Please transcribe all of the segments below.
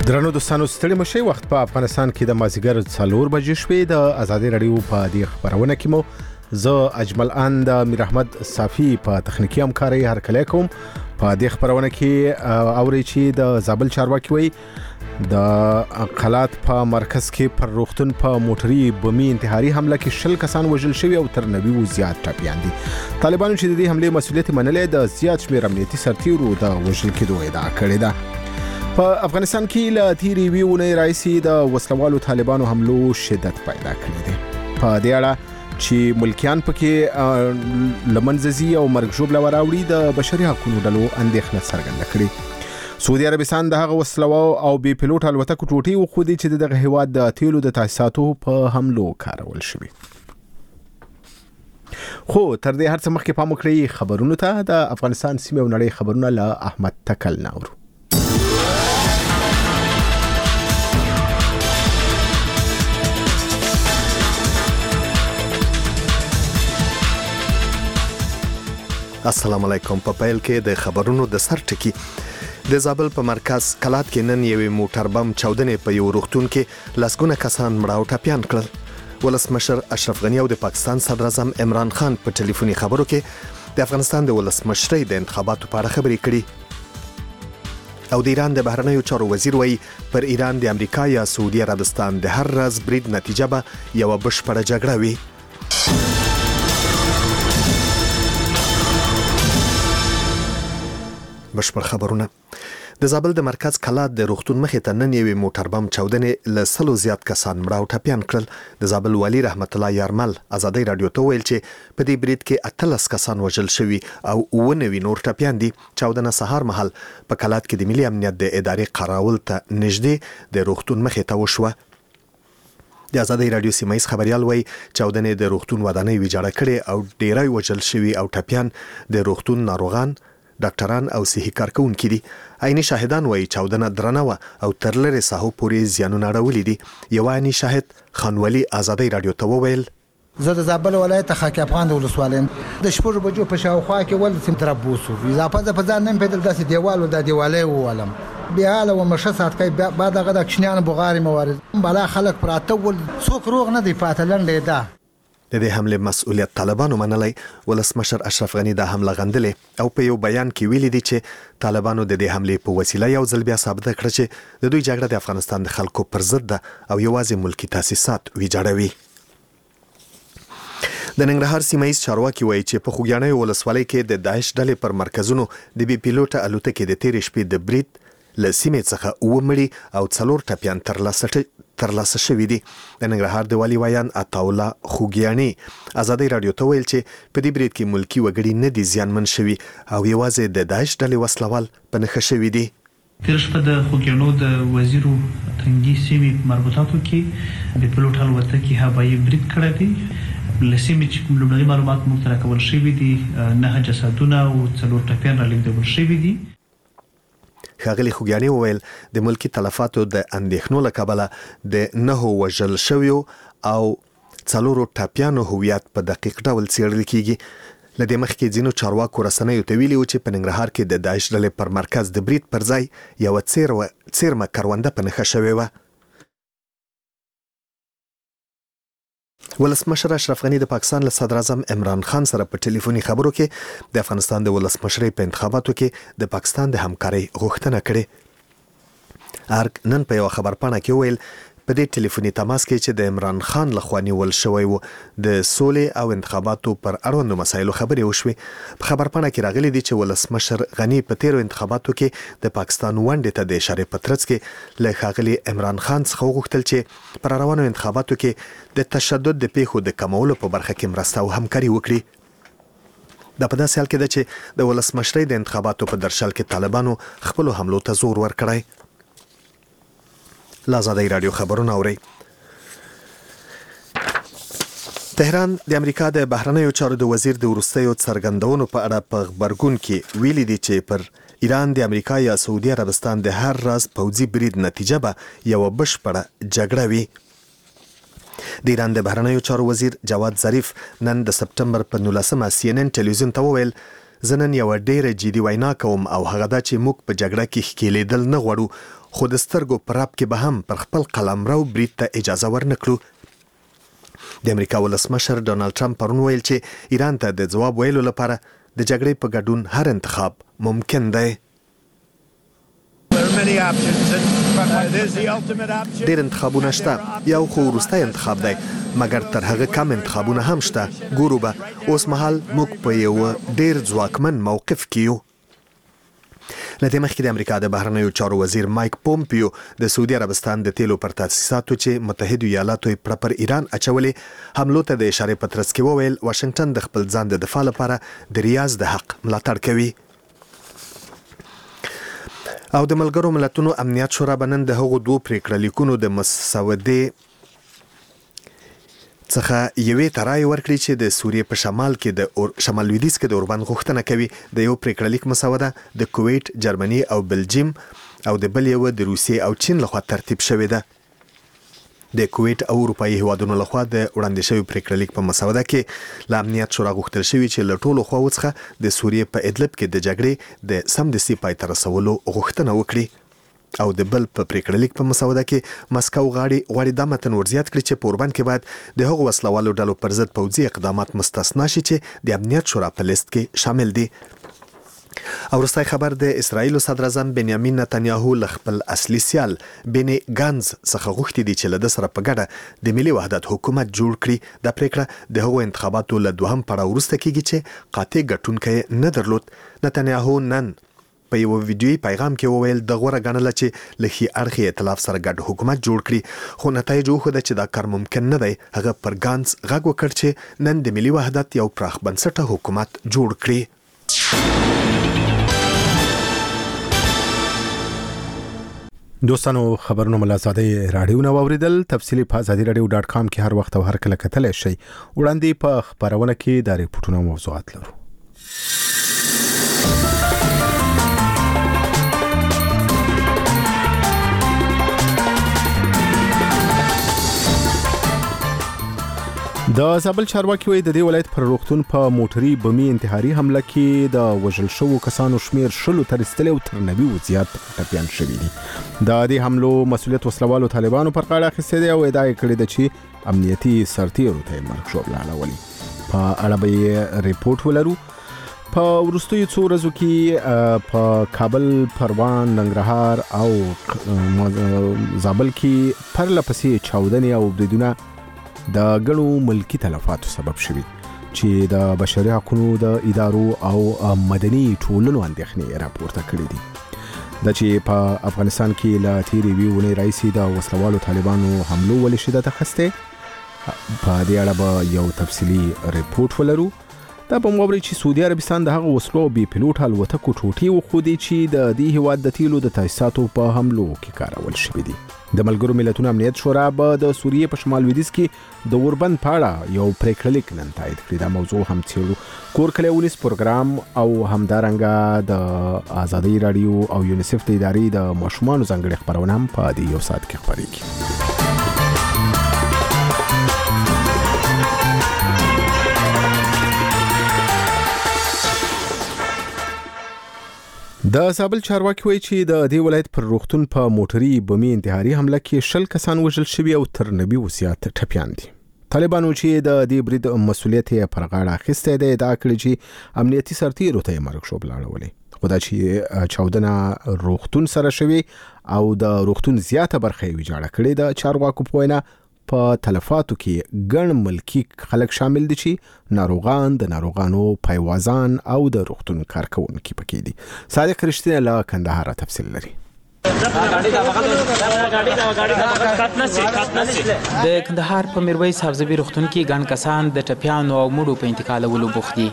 درنو دوستانو ستړي مشي وخت په افغانستان کې د مازیګر 4 بجې شوې د آزادي رادیو په دې خبرونه کې مو زه اجمل اند میر احمد صافی په تخنیکی همکاري هر کله کوم په دې خبرونه کې اوري چې د زابل چارواکي وي د قلات په مرکز کې پر روختون په موټري بمي انتحاري حمله کې 10 کسان وژل شوي او تر 90 زیات ټپيان دي. طالبانو چې د دې حمله مسؤلیت منلې د زیات شمېر امنیتي سرتیرو د وژل کېدو ادعا کړې ده. په افغانستان کې له تیری ویونه راځي د وسلوالو طالبانو حملو شدت پیدا کړی دی. په دې اړه چې ملکیان پکې لمنځزي او مرګ ژوبله وراوړي د بشري حقوقو ډلو اندېښنه څرګنده کړې. سعودي عربستان د هغه وسلوالو او بي پيلوټ الوتکو ټوټې وخودي چې دغه هیواد د تیلو د تاسیساتو په حملو کارول شوی. خو تر دې هر څه مخکې پام وکړئ خبرونو ته. د افغانستان سیمه او نړۍ خبرونه له احمد تکل ناورو. السلام علیکم. په پیل کې د خبرونو د سر ټکی. د زابل په مرکز کلات کې نن یو موټر بم چاودنې په یو روغتون کې لسګونه کسان مړه او ټپيان کړل. ولسمشر اشرف غنی او د پاکستان صدر اعظم عمران خان په ټلیفوني خبرو کې د افغانستان د ولسمشرۍ د انتخاباتو په اړه خبرې کړې. او د ایران د بهرنیو چارو وزیر وایي پر ایران د امریکا یا سعودي عربستان د هر راز برید نتیجه به یو بشپړه جګړه وي. بشپړ خبرونه. د زابل د مرکز کلات د روغتون مخې ته نن یو موټر بم چاودنې له 100 زیات کسان مړه او ټپيان کړل. د زابل والی رحمت الله یارمل آزادۍ رادیو ته ویل چې په دې برید کې 18 کسان وژل شوي او 19 نور ټپيان دي. چاودنه سهار مهال په کلات کې د ملي امنیت د ادارې قراول ته نږدې د روغتون مخې ته وشوه. د آزادۍ رادیو سیمایز خبريال وایي چاودنې د روغتون ودانۍ ویجاړه کړې او ډیری وژل شوي او ټپيان د روغتون ناروغان، ډاکټران او صحي کارکونکي دي. عیني شاهدان وایي چاودنه درنه و او تر لري ساحو پورې زیانونه راولي دي. یو عیني شاهد خانولي آزادۍ رادیو ته وویل زه د زابل ولایت خاک افغان د ولسوالۍ د شپږ بجو په شاوخوا کې ول سم تربوسو اضافه په ځان نن په داسې دیوالو د دیوالې وولم بیا له ومشه سات کې بعد هغه د کشنیان بغاري موارد بلا خلک پراته ول څوک روغ نه دی پاتلن لیدا. د دې حمله مسؤلیت طالبانو منلای. ولسمشر اشرف غنی د حمله غندلې او په یو بیان کې ویلي دي چې طالبانو د دې حمله په وسیله یو ځل بیا ثابت کړ چې د دوی جګړه د افغانستان د خلکو پر ضد ده او یوازې ملکی تاسیسات ویجاړوي. د ننګرهار سیمایي چارواکي وایي چې په خوګیاڼي ولسوالۍ کې د داعش ډلې پر مرکزونو د بي پيلوټ الوتکې د تیر شپې د برید لسیمه څخه ومړي او 4 ټپيان ترلاسه شوي دي. د ننګرهار د والی ویان عطاوله خوګیاڼي آزادۍ رادیو ته ویل چې په دې برید کې ملکی وګړي نه دي زیانمن شوي او یوازې د داعش ډلې وسلوال په نښه شوي دي. تیر شپه د خوګیاڼو د وزیرو تنګي سیمې مربوطاتو کې د پيلوټ الوتکې هوایي برید کړی دی. لسیمې چې لومړني معلومات موږ ته راکول شوي دي 9 جسدونه او 4 ټپيان رالیږدول شوي دي. ښاغلي خوګیاڼي وویل د ملکی تلفاتو د اندېښنو له کبله د 9 وژل شویو او 4 ټپيانو هویت په دقیق ډول څېړل کیږي. لدې مخکې ځینو چارواکو رسنیو ته ویلي و چې په ننګرهار کې د داعش ډلې پر مرکز د برید پر ځای یو څیرمه کرونده په نښه شوې وه. ولسمشر اشرف غنی د پاکستان له صدر اعظم عمران خان سره په ټلیفوني خبرو کې د افغانستان د ولسمشرۍ په انتخاباتو کې د پاکستان د همکارۍ غوښتنه کړې. ارګ نن په یو خبرپاڼه کې ویل په دې ټلیفوني تماس کې چې د عمران خان لخوا نیول شوی و د سولې او انتخاباتو پر اړوندو مسایلو خبرې وشوې. په خبرپاڼه کې راغلي دي چې ولسمشر غنی په تیرو انتخاباتو کې د پاکستان ونډې ته د اشارې په ترڅ کې له ښاغلي عمران خان څخه وغوښتل چې پر روانو انتخاباتو کې د تشدد د پیښو د کمولو په برخه کې مرسته او همکاري وکړي. دا په داسې حال کې ده چې د ولسمشرۍ د انتخاباتو په درشل کې طالبانو خپل حملو ته زور ورکړی. آزادۍ رادیو خبرونه اوري. تهران د امریکا د بهرنیو چارو د وزیر د وروستیو څرګندونو په اړه په خبرګون کې ویلي دي چې پر ایران د امریکا یا سعودي عربستان د هر راز پوځي برید نتیجه به یو بشپړه جګړه وي. د ایران د بهرنیو چارو وزیر جواد ظریف نن د سپټمبر په 19 CNN ټلویزیون ته وویل زه نن یو ډیره جدي وینا کوم او هغه دا چې موږ په جګړه کې ښکېلېدل نه غواړو خو د سترګو په رپ کې به هم پر خپل قلمرو برید ته اجازه ورنکړو. د امریکا ولسمشر ډونالد ټرمپ پرون ویل چې ایران ته د ځواب ویلو لپاره د جګړې په ګډون هر انتخاب ممکن دی. ډېر انتخابونه شته، یو خو وروستی انتخاب دی، مګر تر هغه کم انتخابونه هم شته. ګورو به اوس مهال موږ په یو ډېر ځواکمن موقف کې یو. له دې مخکې د امریکا د بهرنیو چارو وزیر مایک پومپیو د سعودي عربستان د تیلو پر تاسیساتو چې متحدو ایالاتو یې پر ایران اچولې حملو ته د اشارې په ترڅ کې وویل واشنگټن د خپل ځان د دفاع لپاره د ریاض د حق ملاتړ کوي. او د ملګرو ملتونو امنیت شورا به نن د هغو دوو پریکړه لیکونو د مسودې څخه یوې ته رایې ورکړي چې د سوریې په شمال لویدیځ کې د اوربند غوښتنه کوي. د یو پریکړه لیک مسوده د کویت، جرمني او بلجیم او د بل یو د روسیې او چین لخوا ترتیب شوې ده. د کویت او اروپایي هیوادونو لخوا د وړاندې شوی پریکړه لیک په مسوده کې له امنیت شورا غوښتل شوي چې له ټولو خواوو څخه د سوریې په ادلب کې د جګړې د سمدستي پای ته رسولو غوښتنه وکړي. او د بل په پریکړه لیک په مسوده کې مسکو غواړي دا متن ورزیات کړي چې په اوربند کې باید د هغو وسلوالو ډلو پر ضد پوځي اقدامات مستثنا شي چې د امنیت شورا په لیست کې شامل دي. او وروستی خبر د اسرائیل صدر اعظم بنیامین نتنیاهو له خپل اصلي سیال بني ګانز څخه غوښتي دي چې له ده سره په ګډه د ملي وحدت حکومت جوړ کړي. دا پریکړه د هغو انتخاباتو له دوهم پړاو وروسته کیږي چې قاطع ګټونکی نه درلود. نتنیاهو نن په یو ویډیویي پیغام کې وویل د غوره ګڼله چې له ښي اړخي ائتلاف سره ګډ حکومت جوړ کړي، خو نتایج وښوده چې دا کار ممکن نه دی. هغه پر ګانز غږ وکړ چې نن د ملي وحدت یو پراخ بنسټه حکومت جوړ کړي. دوستانو خبرونه ملازادې راډیو نو اوریدل. تفصیلی په azadi.radio.com کې هر وخت او هر کله کتلی شئ. وړاندې په خبرونه کې د ریپورتونو موضوعات لرو. د زابل چارواکي وایي د دې ولایت پر روغتون په موټري بمي انتحاري حمله کې د وژل شوو کسانو شمیر 10 تر رسیدلی او تر 90 زیات ټپیان شوي دي. د دې حملو مسؤلیت وسلوالو طالبانو پر غاړه اخیستی دی او ادعا یې کړې ده چې امنیتي سرتیرو ته یې مرګ ژوبله اړولې. په اړه به یې ریپورټ ولرو. په وروستیو څو ورځو کې په کابل، پروان، ننګرهار او زابل کې پرله پسې چاودنې او بریدونه د ګڼو ملکی تلفاتو سبب شوي چې د بشري حقوقو د ادارو او مدني ټولنو اندېښنې راپورته کړې دي. د چې په افغانستان کې له تیرې ویونې راهیسې د وسلوالو طالبانو حملو ولې شدت اخیستی. په دې اړه به یو تفصیلي ریپورټ ولرو. دا به مو چې سعودي عربستان د هغه وسلو بې پیلوټ الوتکو ټوټې وښودې چې د دې هیواد د تیلو د تاسیساتو په حملو کې کارول شوي دي. د ملګرو ملتونو امنیت شورا به د سوریې په شمال لویدیځ کې د اوربند په اړه یو پریکړه لیک نن تایید کړي. دا موضوع هم څیړو. کور کلی ولس پروګرام او همدارنګه د ازادي راډیو او یونیسف د ادارې د ماشومانو ځانګړي خبرونه هم په دې یو ساعت کې خپرېږي. د زابل چارواکي وایي چې د دې ولایت پر روغتون په موټري بمي انتحاري حمله کې 10 کسان وژل شوي او تر 90 زیات ټپیان دي. طالبانو چې د دې برید مسؤلیت یې پر غاړه اخیستی دی، ادعا کړې چې امنیتي سرتیرو ته یې مرګ ژوبله اړولې. خو دا چې چاودنه روغتون سره شوي او د روغتون زیاته برخه یې ویجاړه کړې ده. چارواکو په وینا په تلفاتو کې ګڼ ملکی خلک شامل دي چې ناروغان، د ناروغانو پیوازان او د روغتون کارکونکي پکې دي. صادق رښتینی له کندهار تفصیل لري. د کندهار په میرویس حفظوي روغتون کې ګڼ کسان د ټپیانو او مړو په انتقالولو بوخت دي.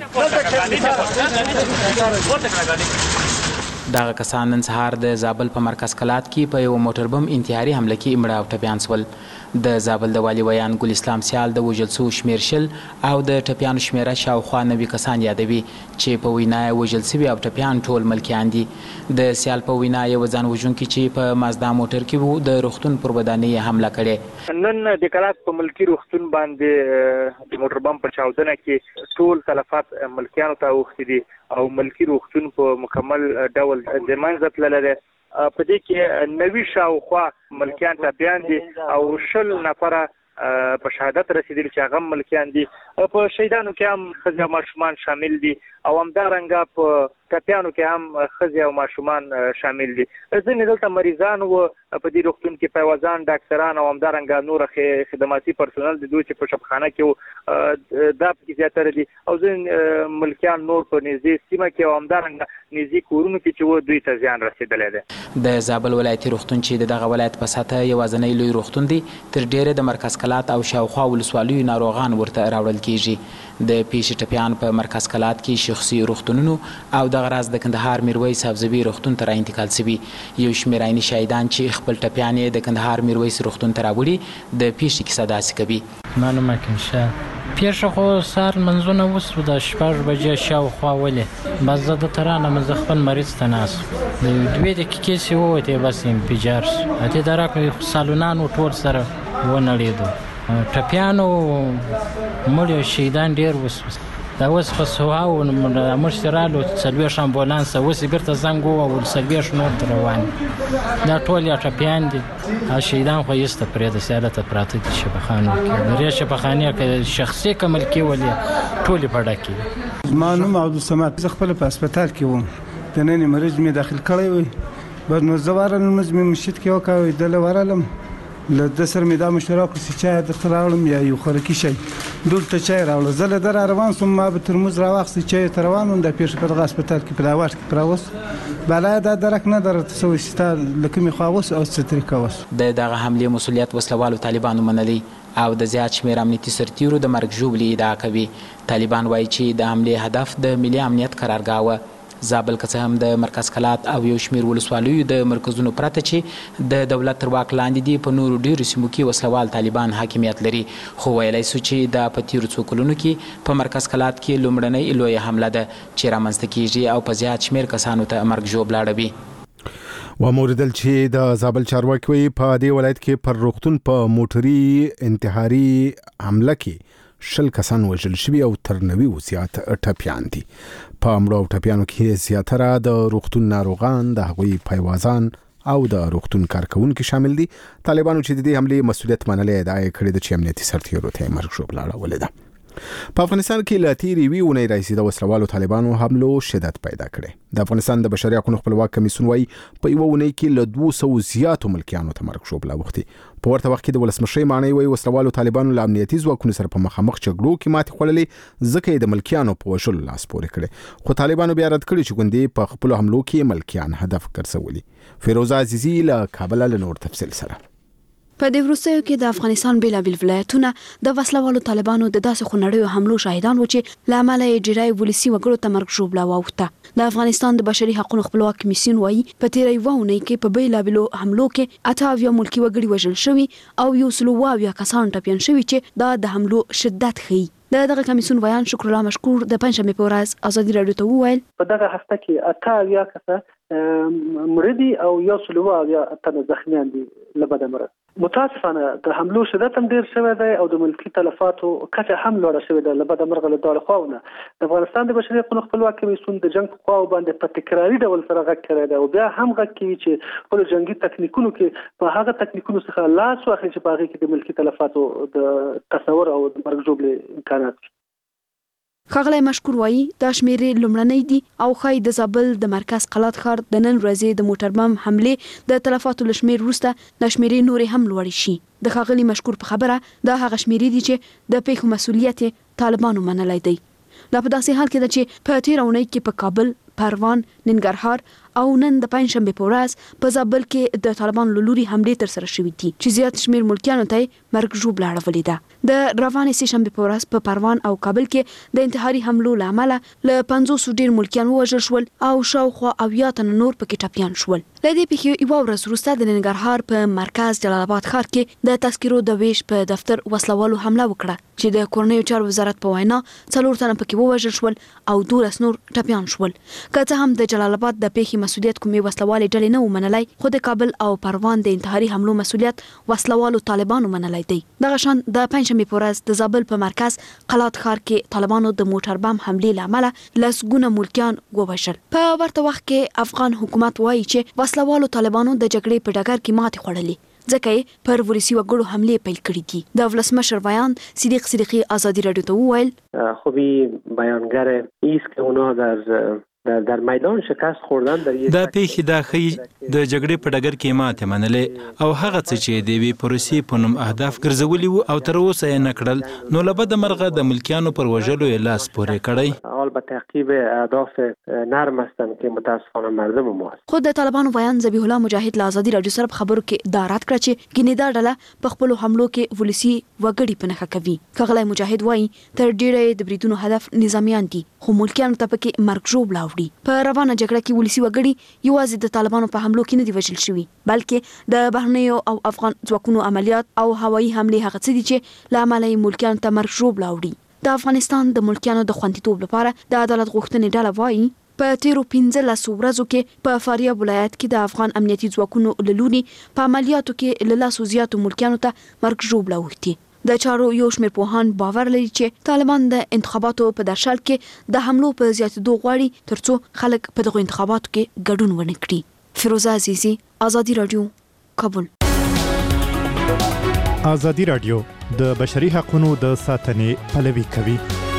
دغه کسان نن سهار د زابل په مرکز کلات کې په یو موټر بم انتحاري حمله کې مړه او ټپیان شول. د زابل د والي ویان ګل اسلام سیال د وژل شوو شمیر شل او د ټپیانو شمیره شاوخوا 90 کسان یادوي چې په وینا یې وژل شوي او ټپیان ټول ملکیان دي. د سیال په وینا یو ځان وژونکي چې په مازدا موټر کې وو د روغتون پر ودانۍ حمله کړې. نن د کلات په ملکی روغتون باندې د موټر بم په چاودنه کې ټول تلفات ملکیانو ته اوښتي دي او ملکی روغتون په مکمل ډول د منځ تللی دی په دې کې 90 شاوخوا ملکیان ټپیان دي او 10 نفره په شهادت رسیدل چې هغه ملکیان دي. په شهیدانو کې هم ښځې او ماشومان شامل دي او همدارنګه په ټپیانو کې هم ښځې او ماشومان شامل دي. ځینې دلته مریضان وو په دې روغتون کې پیوازان ډاکټران او همدارنګه نور خدماتي پرسونل د دوی چې په شفخانه کې وو دا پکې زیاتره دي او ځینې ملکیان نور په نږدې سیمه کې او همدارنګه نږدې کورونو کې چې وو دوی ته زیان رسېدلی دی. د زابل ولایتي روغتون چې دغه ولایت په سطحه یوازینی لوی روغتون دی تر ډیره د مرکز کلات او شاوخوا ولسوالیو ناروغان ورته راوړل کیږي. د پیښې ټپیان په مرکز کلات کې شخصي روغتونونو او دغه راز د کندهار میرویس حفظوي روغتون ته انتقال شوي. یو شمېر عیني شهیدان چې خپل ټپیان یې د کندهار میرویس روغتون ته راوړي د پیښې کیسه داسې کوي. معلومه کړم پیښه خو سهار منځونه وسو د 6 بجې شاوخوا ولې بس زه د ترانه مزه خپل مریض ته ناست د 2 دقیقې سي ووتې بس انفجار اته درک سالونانو ټول سره ونړېدو ټپیانو مړ شهیدان ډېر وسو دا اوس په سوهاو مشرالو سلویش امبولانس اوس بیرته زنګ وو سلویش نور روان دا ټول یا ټپیان دي شهیدان خو یسته پرې د سیالته پراته دي شفخانو کې درې شفخانه کې شخصي کمل کې ولې ټول پړه کې معلوم عبد الصمد خپل په هسپتال کې وم د نن مریض می داخل کړی وي بس نو زوارن مزمن مشت کې وکاوي د لورالم له د سر می دا مشوره کو چې چای د خراولم یا یو خورکی شي دلته چای راول زله در روان سم ما به ترمز راوخت چای تروانون د پیښ په هسپتال کې پلاوات کې پراوس بلا دا درک نه در تسوي ستار لکه می خواوس او ستریکاوس د دغه حمله مسولیت وسلوالو طالبانو منلي او د زیات شمېر امنیتي سرتیرو د مرګ ژوبلې ادعا کوي. طالبان وایي چې د حمله هدف د ملي امنیت قرارګاه و. زابل که څه هم د مرکز کلات او یو شمېر ولسوالیو د مرکزونو پرته چې د دولت تر واک لاندې دي په نورو ډېرو سیمو کې وسلوال طالبان حاکمیت لري خو ویلی سو چې دا په تیرو څو کلونو کې په مرکز کلات کې لومړنۍ لویه حمله ده چې رامنځته کیږي او په زیات شمېر کسانو ته مرګ ژوبله اړوي. وموردل چې د زابل چارواکي وایي په دې ولایت کې پر روغتون په موټري انتحاري حمله کې 10 کسان وژل شوي او تر 90 زیات ټپیان دي. په مړو او ټپیانو کې زیاتره د روغتون ناروغان د هغوی پیوازان او د روغتون کارکونکو شامل دي. طالبانو چې د دې حمله مسولیت منلې ادعا کړې ده چې امنیتي سرتیرو ته مرګ ژوبله اړولې ده. په افغانستان کې لا تیرې وی ونې راځي د وسلوالو طالبانو حملو شدت پیدا کړي. د افغانستان د بشري حقوقو خپلواک کمیسیون وايي په یو ونې کې له 200 زیاتو ملکیانو ته مرګ ژوبله وختي. په ورته وخت کې د ولسمشر معنی وایي وسلوالو طالبانو له امنیتي ځواکونو سره په مخامخ جګړو کې ماتې خوړلې ځکه یې د ملکیانو په وژلو لاس پورې کړي. خو طالبانو بیا رد کړي چې ګوندې په خپل حملو کې ملکیان هدف ګرځولي. فیروزه عزیزی له کابل له نور تفصیل سره. په دې وروستیو کې د افغانستان بیلابیل ولایتونه د وسلوالو طالبانو د داسې خونړیو حملو شاهدان و چې له امله یې ډیری ولسي وګړو ته مرګ ژوبله واوښته. د افغانستان د بشري حقوقو خپلواک کمیسیون وایي په تیره یوه اونۍ کې په بیلابیلو حملو کې 28 ملکي وګړي وژل شوي او 120 کسان ټپیان شوي چې دا د حملو شدت ښیي. دغه کمیسیون ویان شکر الله مشکور د پنځمې په ورځ ازادي راډیو ته وویل په دغه هفته کې 28 کسه مړه دي او 120 تنه زخمیان دي له بده مرض. متاسفانه د حملو شدت هم ډیر شوی دی او د ملکي تلفاتو کچه هم لوړه شوې ده له بده مرغه له دواړو خواوو نه. د افغانستان د بشري حقوقو خپلواک کمیسیون د جنګ په خواو باندې په تکراري ډول سره غږ کړی دی او بیا هم غږ کوي چې خپلو جنګي تکنیکونو کې په هغه تکنیکونو څخه لاس واخلي چې په هغې کې د ملکي تلفاتو د تصور او د مرګ ژوبلې امکانات وي. ښاغلی مشکور وایي دا شمیرې لومړنۍ دي او ښایي د زابل د مرکز قلات ښار د نن ورځې د موټر بم حملې د تلفاتو له شمېر وروسته د شمیرې نورې هم لوړې شي. د ښاغلي مشکور په خبره دا هغه شمیرې دي چې د پیښو مسؤلیت طالبانو منلی دی. دا په داسې حال کې ده چې په تیره اونۍ کې په کابل، پروان، ننګرهار او نن د پنځشنبې په ورځ په زابل کې د طالبانو له لوري حملې ترسره شوې دي چې زیات شمېر ملکیانو ته مرګ ژوبله اړولې ده. د روانې سې شنبې په ورځ په پروان او کابل کې د انتحاري حملو له امله له 500 ډېر ملکیان ووژل شول او شاوخوا 80 تنه نور پکې ټپیان شول. له دې پیښې یوه ورځ وروسته د ننګرهار په مرکز جلال آباد ښار کې د تذکرو د ویش په دفتر وسلوالو حمله وکړه چې د کورنیو چارو وزارت په وینا 4 تنه پکې ووژل شول او 12 نور ټپیان شول. که څه هم د جلال آباد د پیښې مسؤلیت کومې وسلوالې ډلې نه ومنلای، خو د کابل او پروان د انتحاري حملو مسؤلیت وسلوالو طالبانو منلای دی. دغه شان د پنځمې په ورځ د زابل په مرکز قلات ښار کې طالبانو د موټر بم حملې له امله لسګونه ملکیان ووژل. په ورته وخت کې افغان حکومت وایي چې وسلوالو طالبانو د جګړې په ډګر کې ماتې خوړلې، ځکه پر ولسی وګړو حمله پیل کړې دي. د ولسمشر بیان صدیق صدیقی آزادی رادیو ته وویل خوبی بیانگر ایست که اونا در میدان شکست خوردن دا پیښې دا ښیي د جګړې په ډګر کې ماتې منلې او هغه څه چې د یوې پروسې په نوم اهداف ګرځولي وو او تر اوسه یې نه کړل، نو له بده مرغه د ملکیانو پر وژلو یې لاس پورې کړی. حال به تعقیب اهداف نرم هستند که متاسفانه مردم ما است. خود د طالبانو بیان ذبیح الله مجاهد له آزادي رادیو سره خبرو کې دا رات کړ چې ګینه دا ډله په خپل حملو کې ولسی وګړي په نخښه کوي. کغلی مجاهد وایي تر ډیره د بریدونو هدف نظامیان دي، خو ملکیانو ته پکې مرګ ژوب لاوړي. په روانه جګړه کې ولسی وګړي یوازې د طالبانو په حملو کې نه دی وژل شوي، بلکې د بهرنیو او افغان ځواکونو عملیات او هوایي حملې هغه څه دي چې له امله یې ملکیانو ته مرګ ژوب لاوړي. د افغانستان د ملکیانو د خوندیتوب لپاره د عدالت غوښتنې ډله وایي په تیرو 15 ورځو کې په فاریاب ولایت کې د افغان امنیتي ځواکونو له لوري په عملیاتو کې له لاسو زیاتو ملکیانو ته مرګ ژوب لاوړي. د چارو یو شمېر پوهان باور لري چې طالبان د انتخاباتو په درشل کې د حملو په زیاتېدو غواړي ترڅو خلک په دغه انتخاباتو کې ګډون ونه کړي. فیروزه عزیزی، آزادي رادیو، کابل. آزادي رادیو د بشري حقوقو د ساتنې پلوي کوي.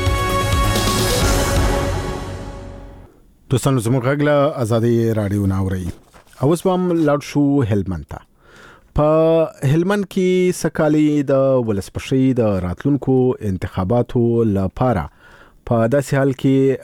دوستانو زموږ غږ له آزادي رادیو ناوړي. اوس هم لاړ شو هلمند ته. په هلمند کې سکالي د ولسمشرۍ د راتلونکو انتخاباتو لپاره په داسې حال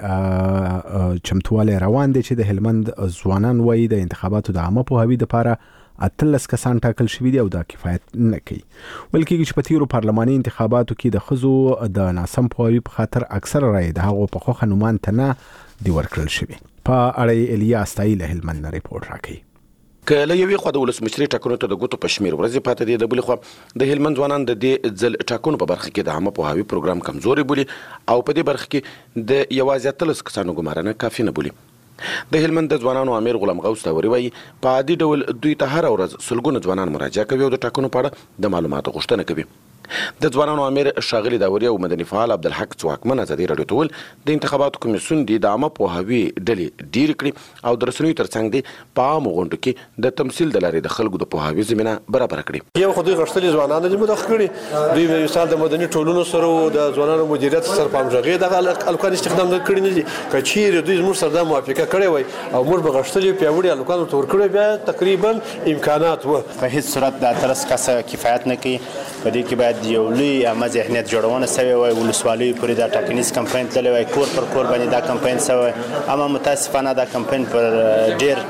کې چمتواله روان دي چې د هلمند ځوانان وایي د انتخاباتو د عامه پوهاوي لپاره 18 کسان ټاکل شوي دي او دا کفایت نه کوي. ولکه چې په تیرو پارلماني انتخاباتو کې د خزو د ناسم پوهاوي په خاطر اکثر رائے د هغو په خوخه نومان ته نه دی ورکړل شوی. په اړه الیاس تایل هلمند ریپورت راکړي. که له یوې خوا د ولسمشرۍ ټاکنو ته د ګوتو په شمېر ورځې پاتې دي، د بلې خوا د هلمند ځوانان د دې ځل ټاکنو په برخه کې د عامه پوهاوي پروګرام کمزوري بولي او په دې برخه کې د یوازې 18 کسانو ګمارنه کافي نه بولي. د هلمند د ځوانانو امیر غلام غوث تاوري وایي په عادي ډول دوی ته هر ورځ سلګونه ځوانان مراجعه کوي او د ټاکنو په اړه د معلوماتو غوښتنه کوي. د ځوانانو امیر شاغلی داوري او مدني فعال عبدالحق ځواکمن آزادي رادیو ته ویل د انتخاباتو کمیسیون د عامه پوهاوي ډلې ډېرې کړي او د رسنیو ترڅنګ د په عامو غونډو کې د تمثیل د لارې د خلکو د پوهاوي زمینه برابر کړي. یو خو دوی غښتلي ځوانان دي مداخله کړي، دوی مثال د مدني ټولنو سره او د ځوانانو مدیریت سره په همغږي د الکان استخدام کړي نه دي. کچیر دوی زموږ سره د موافقه کړي وای او موږ به غښتلي پیوړي الکان تور کړي بیا تقریبا امکانات و په هیڅ صورت د 18 کسه کفایت نه کوي. په دې کې باید یو لوی عامه ذهنیت جوړونه سوی وای، ولسوالیو پورې دا ټاکنیز کمپاین تللی وای، کور پر کور باندې دا کمپاین سوی، اما متاسفانه دا کمپاین پر ډیر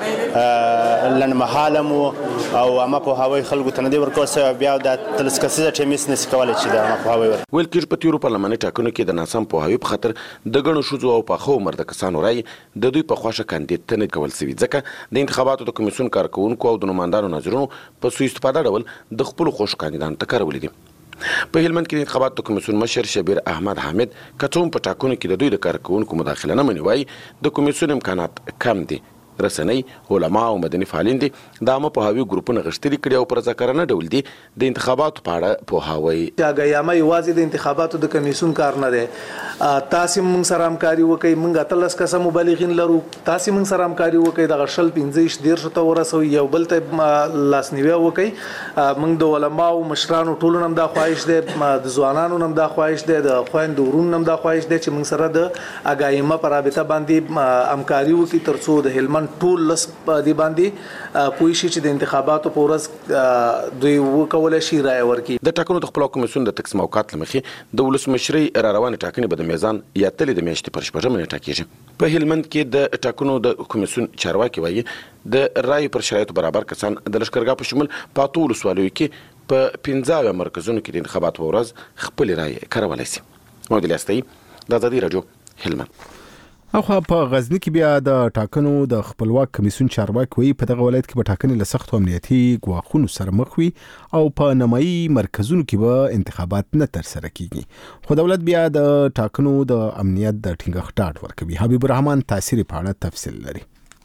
لنډمهاله مو او عامه پوهاوی خلکو ته نه دی ورکول سوی. بیا دا 13 کسیزه ټیم هیڅ نشي کولی چې د عامه پوهاوی ویل کېږي. په تیرو پارلماني ټاکنو کې د ناسم پوهاوي په خاطر د ګڼو ښځو او پاخه عمر د کسانو رایې د دوی په خوښه کاندید ته نه کول سوي، ځکه د انتخاباتو د کمیسیون کارکوونکو او د نمایندانو ناظرینو په سوء استفاده ډول د خپلو خوښو کاندیدانو ته کارولي دي. په هلمند کې د انتخاباتو کمیسیون مشر شبیر احمد حامد کڅوم په ټاکنو کې د دوی د کارکوونکو مداخله نه مني، وایي د کمیسیون امکانات کم دي. رسنۍ، علما او مدني فعالین دي د عامه پوهاوي ګروپونه غښتلي کړي او پر ذکرانه ډول دي د انتخاباتو په اړه پوهاوی. هغه یوازې د انتخاباتو د کمیسیون کار نه دی. تاسو موږ سره همکاري وکړئ، موږ 13 کسه مبلغین لرو، تاسو موږ سره همکاري وکړئ، د غشل 15 ډیر شته ورسوي، یو بل ته لاسنیوي وکړئ. موږ د علما او مشرانو ټولو نم دا خواهش دی، د ځوانانو نم دا خواهش دی، د خويندو ورونو نم دا خواهش دی چې موږ سره د اګایمه پر رابطه باندې همکاري وکړي ترڅو د هلمند ټول لس دی باندې پوي شي چې د انتخاباتو په ورځ دوی وکولای شي رائے ورکړي. د ټاکنو د خپلواک کمیسیون د تقسیم اوقات لمخې د ولسمشرۍ را روانې ټاکنې به د میزان یا تلې د میاشتې پر 6 نیټه ټاکیږي. په هلمند کې د ټاکنو د کمیسیون چارواکي وایي د رایې پر شرایطو برابر کسان د لښکرګاه په شمول په اتو ولسوالیو کې په 15 مرکزونو کې د انتخاباتو په ورځ خپل رایې کارولی شي. محمد الیاس د آزادي رادیو هلمند. او په غزنی کې بیا د ټاکنو د خپلواک کمیسیون چارواکي وایي په دغه ولایت کې به ټاکنې له سختو امنیتي ګواښونو سره مخ وي او په نمایي مرکزونو کې به انتخابات نه ترسره کیږي، خو دولت بیا د ټاکنو د امنیت د ټینګښت ډاډ ورکوي. حبیب الرحمن تاثیر په اړه تفصیل لري.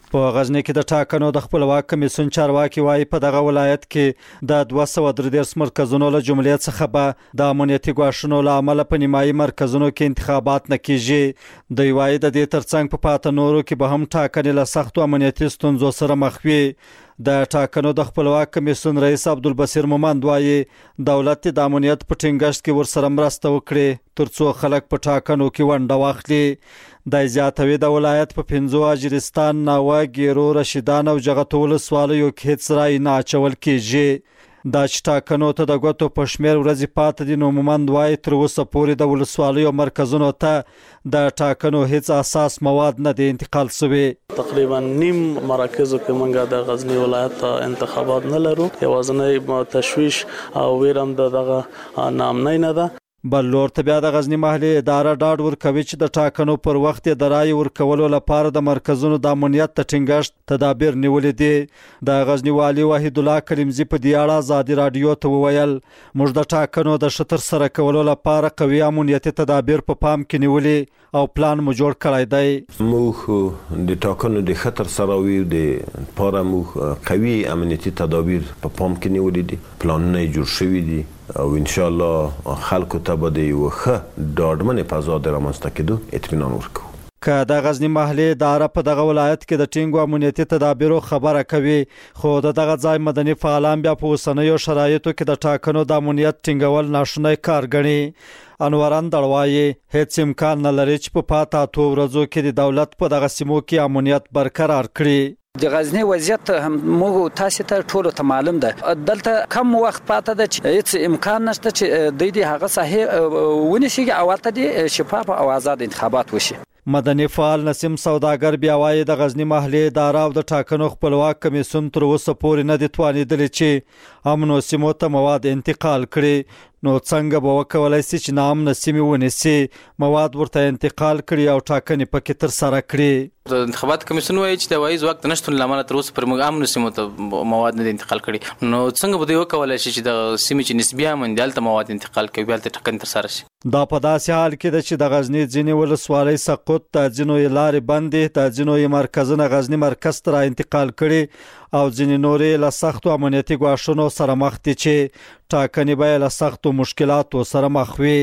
په غزنی کې د ټاکنو د خپلواک کمیسیون چارواکي وایي په دغه ولایت کې د 233 مرکزونو له جملې څخه به د امنیتي ګواښونو له امله په نیمایي مرکزونو کې انتخابات نه کیږي. دوی وایي د دې ترڅنګ په پاته نورو کې به هم ټاکنې له سختو امنیتي ستونزو سره مخ وي. د ټاکنو د خپلواک کمیسیون رئیس عبدالبصیر مومند وایي دولت د امنیت په ټینګښت کې ورسره مرسته وکړي ترڅو خلک په ټاکنو کې ونډه واخلي. د زیاتوي د ولایت په 5 اجرستان، ناوه، ګیرو، رشیدان او جغتو ولسوالیو کې هیڅ رای نه اچول کیږي. دا چې ټاکنو ته د ګوتو په شمیر ورځې پاتې دي نو مومند وایي تر اوسه پورې د ولسوالیو مرکزونو ته د ټاکنو هیڅ اساس مواد نه دی انتقال شوی. تقریبا نیم مراکزو کې موږ د غزنی ولایت انتخابات نه لرو. یوازنی تشویش او ویرم دغه نامنۍ نه ده. بل لور ته بیا د غزنی محلي اداره ډاډ ورکوي چې د ټاکنو پر وخت د رای ورکولو لپاره د مرکزونو د امنیت د ټینګښت تدابیر نیولې دي. د غزنی والي وحید الله کریمزی په دې اړه ازادي رادیو ته وویل موږ د ټاکنو د شتر سره کولو لپاره قوي امنیتي تدابیر په پام کې نیولې او پلان مو جوړ کړی دی. موږ د ټاکنو د خطر سره وي د لپاره موږ قوي امنیتي تدابیر په پام کې نیولې دي. پلانونه جوړ شوي دي او ان شاء الله خلکو ته به د یو ښه ډاډمنې فضا د رامنځته کېدو اطمینان ورکوو. که د غزنی محلي اداره په دغه ولایت کې د ټینګو امنیتي تدابیرو خبره کوي خو دغه ځای مدني فعالان بیا په اوسنیو شرایطو کې د ټاکنو د امنیت ټینګول ناشونی کار ګڼي. انور اندړ وایي هیڅ امکان نه لري چې په پاته 8 ورځو کې د دولت په دغه سیمو کې امنیت برقرار کړي. د غزنی وضعیت هم موږ تاسو ته ټول ته معلوم ده. دلته کم وخت پاته ده چې هیڅ امکان نشته چې د دې هغه صحیح ونشي او ورته د شفاف او آزاد انتخابات وشي. مدني فعال نسیم سوداګر بیا وایي د غزنی محلي اداره او د ټاکنو خپلواک کمیسیون تر اوسه پورې نه دي توانېدلې چې امنو سیمو ته مواد انتقال کړي. نو څنګه به وکولای شي چې نامنه سیمې ونیسي مواد ورته انتقال کړي او ټاکنې پکې تر سره کړي. د انتخابات کمیسیون وایي چې د وایي ځواک نشټون لامل تر اوسه پر موږ امنو سیمو ته مواد نه انتقال کړي. نو څنګه به دوی وکولای شي چې د سیمې چې نسبي امن دي ته مواد انتقال کوي بیا ته ټاکنې تر سره شي. دا په داسې حال کې ده چې د غزنی ځینې ولسوالۍ سقوط د ځینو لارې بندې د ځینو مرکزونه غزنی مرکز ته انتقال کړي او ځینې نورې له سختو امنیتي ګواښونو سره مخ دي چې ټاکنې به له سختو مشکلاتو سره مخ وي.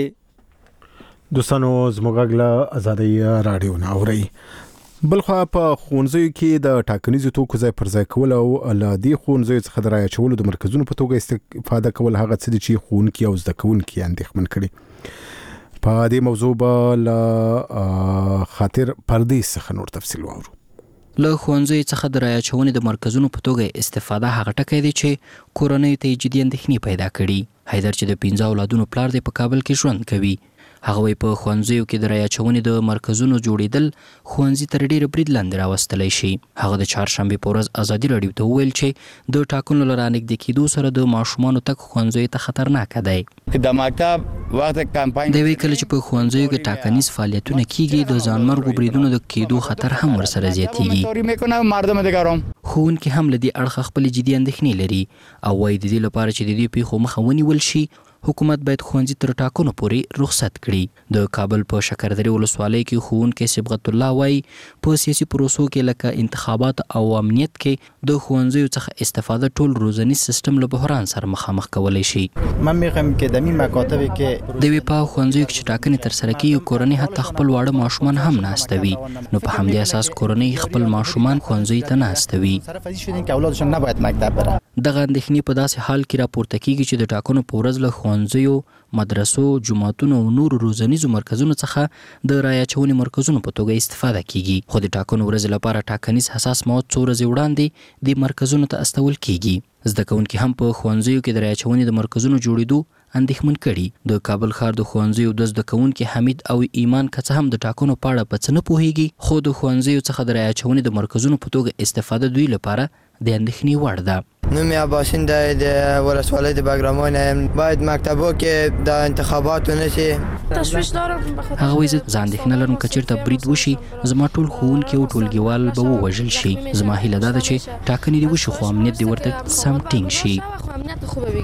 دوستانو زموږ له ازادي رادیو نه اوري. بلخوا په خونځو کې د ټاکنیزو توکو ځای پر ځای کول او له دې خونځو څخه د رای اچولو د مرکزونو په توګه استفاده کول هغه څه دي چې خونکي او زده کوونکي اندېښمن کړي. په دې موضوع به له خاطر پردیس څخه نور تفصیل واورو. له ښوونځیو څخه د رای اچونې د مرکزونو په توګه استفاده هغه ټکی دی چې کورنۍ ته جدي اندېښنې پیدا کړي. حیدر چې د 15 اولادونو پلار دی په کابل کې ژوند کوي. هغه وی په ښوونځیو کې د رای اچونې د مرکزونو جوړیدل ښوونځي تر ډیره برید لاندې راوستلی شي. هغه د چهارشنبې په ورځ ازادي راډیو ته وویل چې د ټاکنو له رانږدې کېدو سره د ماشومانو تګ ښوونځیو ته خطرناکه دی. د مکتب وخت کمپاین د وی کله چې په ښوونځیو کې ټاکنیز فعالیتونه کیږي د ځانمرګو بریدونو د کېدو خطر هم ورسره زیاتیږي. ښوونکي هم له دې اړخه خپل جدي اندېښنې لري او وایي د دې لپاره چې د دې پیښو مخه ونیول شي حکومت باید ښوونځي تر ټاکنو پورې رخصت کړي. د کابل په شکردرې ولسوالۍ کې ښوونکی صبغت الله وایي په سیاسي پروسو کې لکه انتخابات او امنیت کې د ښوونځیو څخه استفاده ټول روزنیز سیستم له بحران سره مخامخ کولی شي. من میخوایم که د می مکاتبی که د وی په ښوونځیو کې چې ټاکنې تر سره کیږي کورنۍ حتی خپل واړه ماشومان هم ناستوي. نو په همدې اساس کورنۍ خپل ماشومان ښوونځیو ته ناستوي. دغه اندېښنې په داسې حال کې راپورته کیږي چې د ټاکنو په ورځ له ښوونځیو، مدرسو، جوماتونو او نورو روزنیزو مرکزونو څخه د رای اچونې مرکزونو په توګه استفاده کیږي. خو د ټاکنو ورځ لپاره ټاکنیز حساس مواد څو ورځې وړاندې د مرکزونو ته استول کیږي. زده کوونکي هم په ښوونځیو کې د رای اچونې د مرکزونو جوړېدو اندېښمن کړي. د کابل ښار د ښوونځیو د زده کوونکي حمید او ایمان که څه هم د ټاکنو په اړه په څه نه پوهیږي خو د ښوونځیو څخه د رای اچونې د مرکزونو په توګه استفاده دوی لپاره د اندېښنې وړ ده. نوم عباسین د ولسوالۍ د بګرامون باید مکتبو کې د انتخاباتو نشي تشویش دارم. هغه وایي زه اندېښنه لرم که چېرته برید وشي زما ټول ښوونکي او ټولګیوال به ووژل شي. زما هیله دا ده چې ټاکنې دې وشي خو امنیت دې ورته سم ټینګ شي.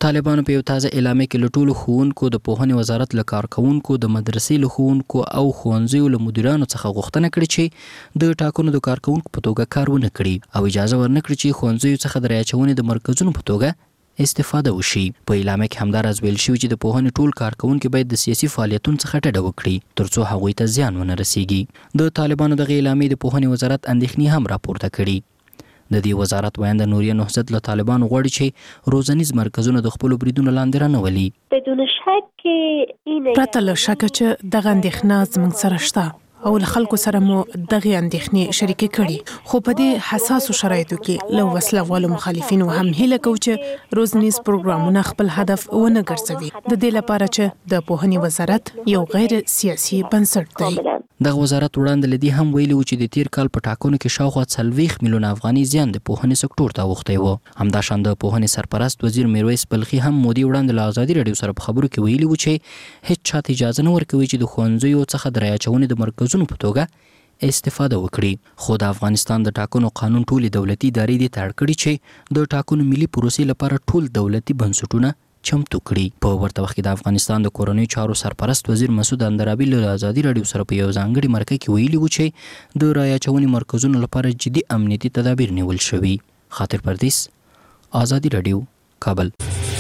طالبانو په یو تازه اعلامیه کې له ټولو ښوونکو د پوهنې وزارت له کارکوونکو د مدرسې له ښوونکو او ښوونځیو له مدیرانو څخه غوښتنه کړې چې د ټاکنو د کارکوونکو په توګه کار ونه کړي او اجازه ورنکړي چې ښوونځیو څخه د رایچونې د مرکزونو په توګه استفاده وشي. په اعلامیه کې همداراز ویل شوي چې د پوهنې ټول کارکوونکي باید د سیاسي فعالیتونو څخه ډډه وکړي ترڅو هغوی ته زیان ونه رسیږي. د طالبانو دغه اعلامیې د پوهنې وزارت اندېښنې هم راپورته کړي. د دې وزارت وایند نوریه نهضت له طالبانو غواړي چې روزنیز مرکزونه د خپلو بریدونو لاندې رانولي. بدون شک پرته له شکه چې دغه اندېښنه زموږ سره شته او له خلکو سره مو دغه اندېښنې شریکې کړي، خو په دې حساسو شرایطو کې له وسله والو مخالفینو هم هیله کوو چې روزنیز پروګرامونه خپل هدف ونه ګرځوي، د دې لپاره چې د پوهنې وزارت یو غیر سیاسي بنسټ دی. دغه وزارت وړاندې لدی هم ویلي و چې د تیر کال په ټاکنو کې شاوخوا 40 میلیون افغاني زیان د پوهنې سکتور ته اوښتی و. همداشان د پوهنې سرپرست وزیر میرویس بلخي هم مودي وړاندې له ازادي راډیو سره په خبرو کې ویلي و چې هیڅ چاته اجازه نه ورکوي چې د ښوونځیو څخه د رایچونې د مرکزونو په توګه استفاده وکړي. خو د افغانستان د ټاکنو قانون ټولې دولتي ادارې دې ته اړ کړي چې د ټاکنو ملي پروسې لپاره ټول دولتي بنسټونه چمتو کړي. په ورته وخت کې د افغانستان د کورنیو چارو سرپرست وزیر مسعود اندرابي له ازادي راډیو سره په یو ځانګړي مرکه کې ویلي و چې د رایچونې مرکزونو لپاره جدي امنیتي تدابیر نیول شوي. خاطر پردیس، ازادي راډیو، کابل.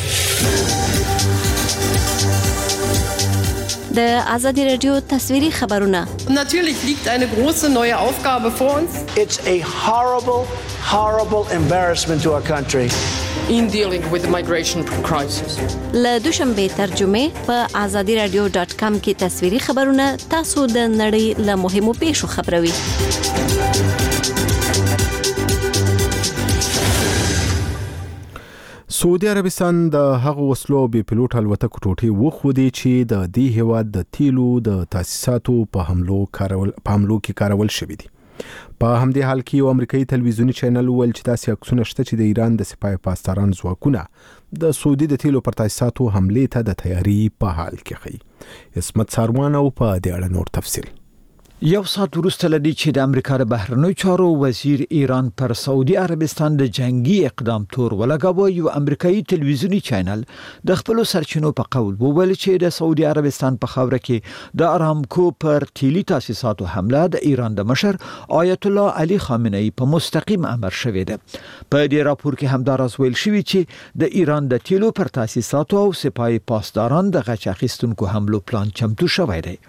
د ازادي راډیو تصویري خبرونه. Natürlich liegt eine große neue Aufgabe vor uns. It's a horrible embarrassment to our country. In dealing with the migration crisis. له دوشنبه ترجمه په azadiradio.com کې تصویري خبرونه تاسو د نړۍ له مهمو پیښو خبروي. سعودي عربستان د هغو وسلو بې پیلوټ الوتکو ټوټې وښودې چې د دې هیواد د تیلو د تاسیساتو په حملو کې کارول شوي دي. په همدې حال کې یو امریکایي تلویزیونی چینل ویل چې داسې عکسونه شته چې د ایران د سپاه پاسداران ځواکونه د سعودي د تیلو پر تاسیساتو حملې ته د تیاری په حال کې ښیي. عصمت ساروان او په دې اړه نور تفصیل. یو ساعت وروسته لدی چې د امریکا د بهرنیو چارو وزیر ایران پر سعودي عربستان د جنگي اقدام تور ولګاوه، یو امریکایي تلویزیونی چینل د خپل سرچینو په قول وویل چې د سعودي عربستان په خاوره کې د ارامکو پر تیلي تاسیساتو حمله د ایران د مشر آیت الله علي خامنه‌ای په مستقیم امر شوې ده. په دې راپور کې همداراز ویل شوی چې د ایران د تیلو پر تاسیساتو او سپاه پاسداران د غچ اخیستونکو حملو پلان چمتو شوی دی.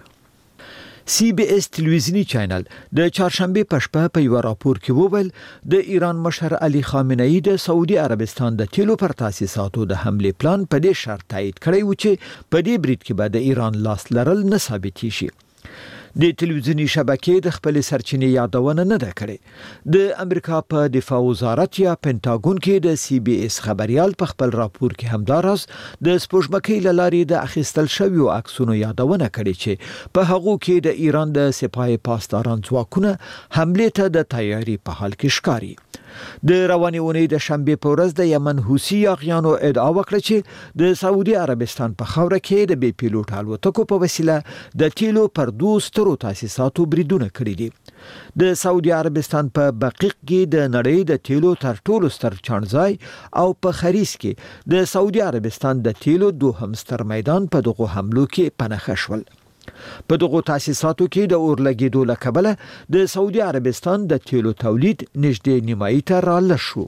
سی بی اس تلویزیونی چینل د چهارشنبه په شپه په یو راپور کې وویل د ایران مشر علي خامنه‌ای د سعودي عربستان د تیلو پر تاسیساتو د حمله پلان په دې شرط تایید کړی و چې په دې برید کې به د ایران لاس لرل نه ثابت شي. د تلویزیونی شبکې د خپل سرچینې یادونه نه ده کړې. د امریکا په دفاع وزارت یا پینټاګون کې د سی بی اس خبريال په خپل راپور کې همداراز د سپوږمکۍ لارې د اخیستل شویو عکسونو یادونه کړې چې په هغه کې د ایران د سپاه پاسداران ځواکونه حمله ته د تیاری په حال کې ښکاري. د رواني اونۍ د شنبه په ورځ د یمن حوثي یاغیانو ادعا وکړه چې د سعودي عربستان په خاوره کې د بې پیلوټ الوتکو په وسیله د تیلو پر دوسترو تاسیساتو بریدونه کړي دي. د سعودي عربستان په بقیق کې د نړۍ د تیلو تر ټولو ستر چانځای او په خریس کې د سعودي عربستان د تیلو دوهم ستر میدان په دغه حملو کې پنهخه شول. په دغه تاسیساتو کې د اورلګیدو له کبله د سعودي عربستان د تیلو تولید نږدې نیمایي ته رالل شو.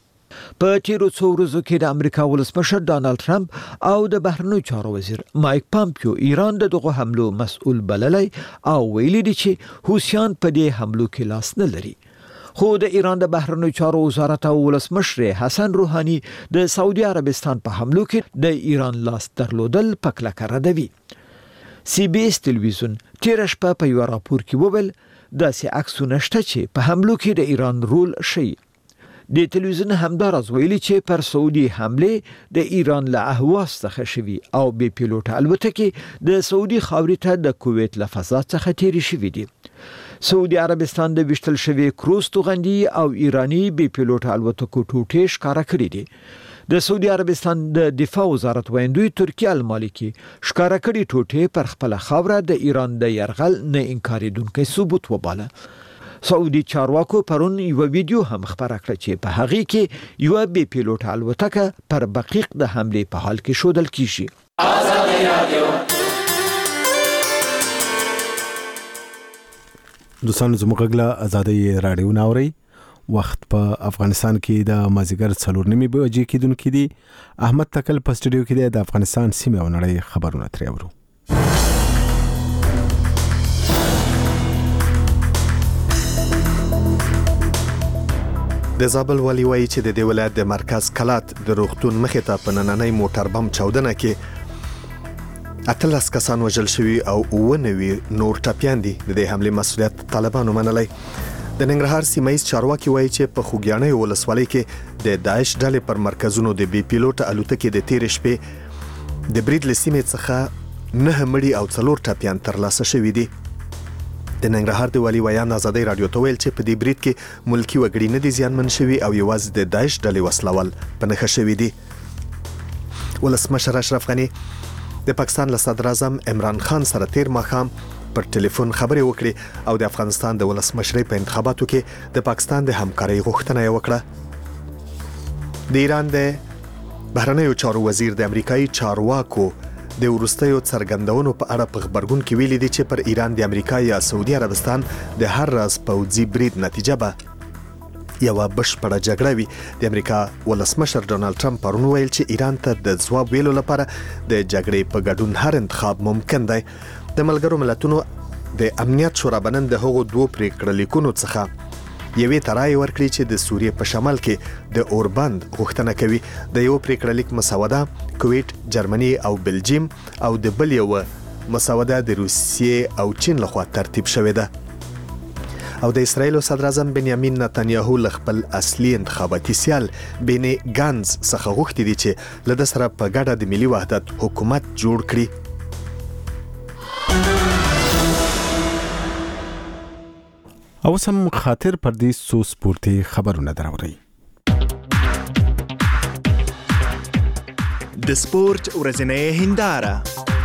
په تیرو څو ورځو کې د امریکا ولسمشر ډانلډ ټرمپ او د بهرنیو چارو وزیر مایک پامپیو ایران د دغه حملو مسؤل بللی او ویلي دي چې حوثیان په دې حملو کې لاس نه لري. خو د ایران د بهرنیو چارو وزارت او ولسمشر حسن روحاني د سعودي عربستان په حملو کې د ایران لاس درلودل پکلک ردوي. سی بی اس تلویزیون تیر شپه په یو راپور کې وویل داسې عکسونه شته چې په حملو کې د ایران رول شي. د تلویزیون همداراز ویلي چې پر سعودي حمله د ایران له اهواز څخه شوي او بې پیلوټ الوتکې د سعودي خاورې ته د کویت له فضا څخه تیرې شوي دي. سعودي عربستان د وشتل شوی کروز توغندي او ایرانی بې پیلوټ الوتکو ټوټې ښکارا کړې دي. د سعودي عربستان د دفاع وزارت ویندوی ترکیه المالکی ښکارا کړي ټوټې پر خپل خاوره د ایران د يرغل نه انکاریدونکو ثبوت وباله. سعودي چارواکو پرون یو ویډیو هم خبره کړه چې په هغه کې یو بي پیلوټ الوتکه پر بقیق د حمله په حال کې شودل کیږي. آزادي رادیو دوستانو زموږ غږ آزادي رادیو ناوري. وخت په افغانستان کې د مازیګر 4:30 بجې کېدونکې دي. احمد تکل په سټوډیو کې د افغانستان سیمه او نړۍ خبرونه ترې اورو. د زابل والی وایي چې د دې ولایت د مرکز کلات د روغتون مخې ته په نننۍ موټر بم چاودنه کې 18 کسان وژل شوي او 90 نور ټپیان دي. د دې حملې مسؤلیت طالبانو منلی. د ننګرهار سیمایي چارواکي وایي چې په خوګیاڼۍ ولسوالۍ کې د داعش ډلې پر مرکزونو د بي پیلوټ الوتکې د تیر شپې د برید لسیمې څخه 9 مړي او 4 ټپیان ترلاسه شوي دي. د ننګرهار د والي ویان آزادي رادیو ته ویل چې په دې برید کې ملکی وګړي نه دي زیانمن شوي او یوازې د داعش ډلې وسلوال په نښه شوي دي. ولسمشر اشرف غني د پاکستان له صدر اعظم عمران خان سره تیر ماښام پر ټلیفون خبرې وکړې او د افغانستان د ولسمشرۍ په انتخاباتو کې د پاکستان د همکارۍ غوښتنه یې وکړه. د ایران د بهرنیو چارو وزیر د امریکایي چارواکو د وروستیو څرګندونو په اړه په خبرګون کې ویلي دي چې پر ایران د امریکا یا سعودي عربستان د هر راز پوځي برید نتیجه به یوه بشپړه جګړه وي. د امریکا ولسمشر ډونالد ټرمپ پرون ویل چې ایران ته د ځواب ویلو لپاره د جګړې په ګډون هر انتخاب ممکن دی. د ملګرو ملتونو د امنیت شورا بنن د هغو 2 پریکړه لیکونو څخه یوې ترای ورکړي چې د سوریې په شمال کې د اوربند غوښتنه کوي. د یو پریکړه لیک مسوده کویت، جرمني او بلجیم او د بل یو مسوده د روسیې او چین لخوا ترتیب شوې ده. او د اسرایل صدر اعظم بنیامین نتنیاهو له خپل اصلي انتخاباتي سیال بینی ګانز څخه غوښتي دي چې له د سره په ګډه د ملي وحدت حکومت جوړ کړي. او سم خاطر پردیس سو سپورتي خبرونه دراوړي. د سپورت ورځنۍ هنداره.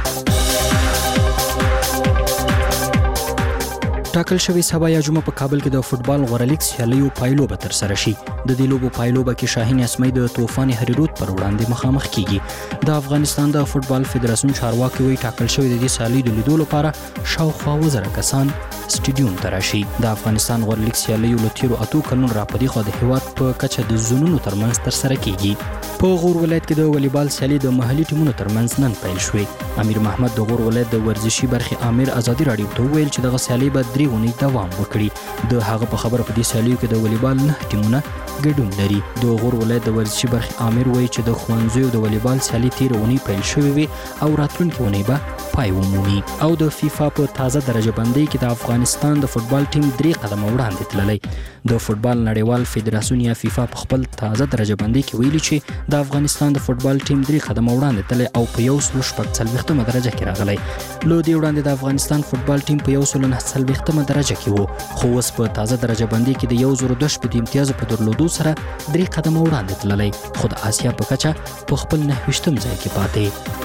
ټاکل شوی سبا یا جمعه په کابل کې د فوتبال غوړلیګ سیالیو پایلوبه تر سره شي. د دې لوبو پایلوبه کې شاهین اسماعیل د طوفان هریروت پر وړاندې مخامخ کیږي. د افغانستان د فوتبال فدراسیون چارواکي وایي ټاکل شوی د دې سیالي د لیدو لپاره شاوخوا 1000 کسان سټیډیوم ته راشي. د افغانستان غوړلیګ سیالیو له تیرو 8 کلونو راپدې خو د هیواد په کچه د زونونو ترمنځ تر سره کیږي. په غور ولایت کې د والیبال سیالي د محلي ټیمونو ترمنځ نن پیل شوې. امیر محمد د غور ولایت د ورزشي برخې امیر آزادي رادیو ته ویل چې دغه سیالي به 3 ونې دوام وکړي. د هغه په خبره په دې سیالیو کې د والیبال 9 ټیمونه ګډون لري. د غور ولایت د ورزشي برخې امیر وایي چې د ښوونځیو د والیبال سیالي تیر ونې پیل شوې وي او راتلونکي ونې به پای ومومي. او د فیفا په تازه درجه بندۍ کې د افغانستان د فوتبال ټیم 3 قدم وړاندې تللی. د فوتبال نړیوال فدراسیون یا فیفا په خپل تازه درجه بندۍ کې ویلي چې د افغانستان د فوتبال ټیم 3 قدم وړاندې تللی او په 140 درجه کې راغلی. لو دی وړاندې د افغانستان فوتبال ټیم په 190 درجه کې وو، خو اوس په تازه درجه بندۍ کې د 102 امتیاز په درلودو سره 3 قدم وړاندې تللی، خو د آسیا په کچه په خپل 29م ځای کې پاتې.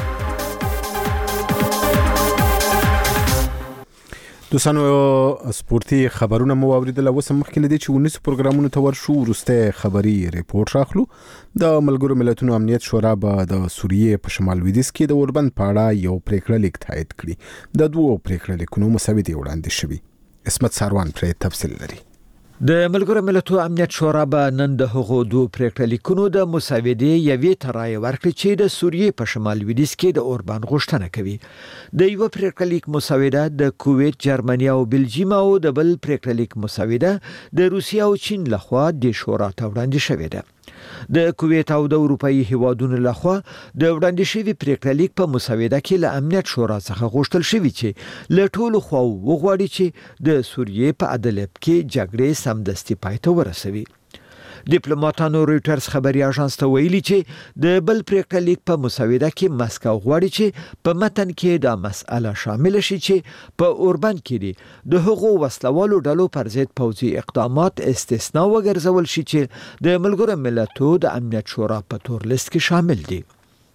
دوستانو سپورتي خبرونه مو اوریدل. اوس مخکې لدی چې ونیس پروګرامونو ته ورشو ورسته خبري ریپورت راخلو. د ملګرو ملتونو امنیت شورا به د سوریې په شمال لویدیځ کې د اوربند پاړه یو پریکړه لیک تایید کړي. د دوه پریکړه لیکونو مسودې وړاندې شوي. اسمت ساروان پر تفصیل لري. د ملګرو ملتونو امنیت شورا به نن د هغو دوه پریکړه لیکونو د مسودې یوې ترای ورکړي چې د سوریې په شمال لویدیځ کې د اوربند غوښتنه کوي. د یو پریکړه لیک مسوده د کویت، جرمني او بلجیم او د بل پریکړه لیک مسوده د روسیې او چین لخوا د شورا ته وړاندې شوې ده. د کویت او د اروپאי هیوادونو لخوا د وړاندې شوی پریکړه لیک په مسوده کې له امنیت شورا څخه غوښتل شوی چې له ټولو خواو وغواړي چې د سوریې په عدالت کې جګړې سمدستي پای ته ورسوي. ډیپلوماټانو رويټرز خبري اژانس ته ویلي چې د بل پریکړه لیک په مسوده کې مسکو غواړي چې په متن کې دا مسأله شامل شي چې په اوربند کې د هغو وسلوالو ډلو پر ضد پوځي اقدامات استثناء وګرځول شي چې د ملګرو ملتونو د امنیت شورا په تور لیست کې شامل دي.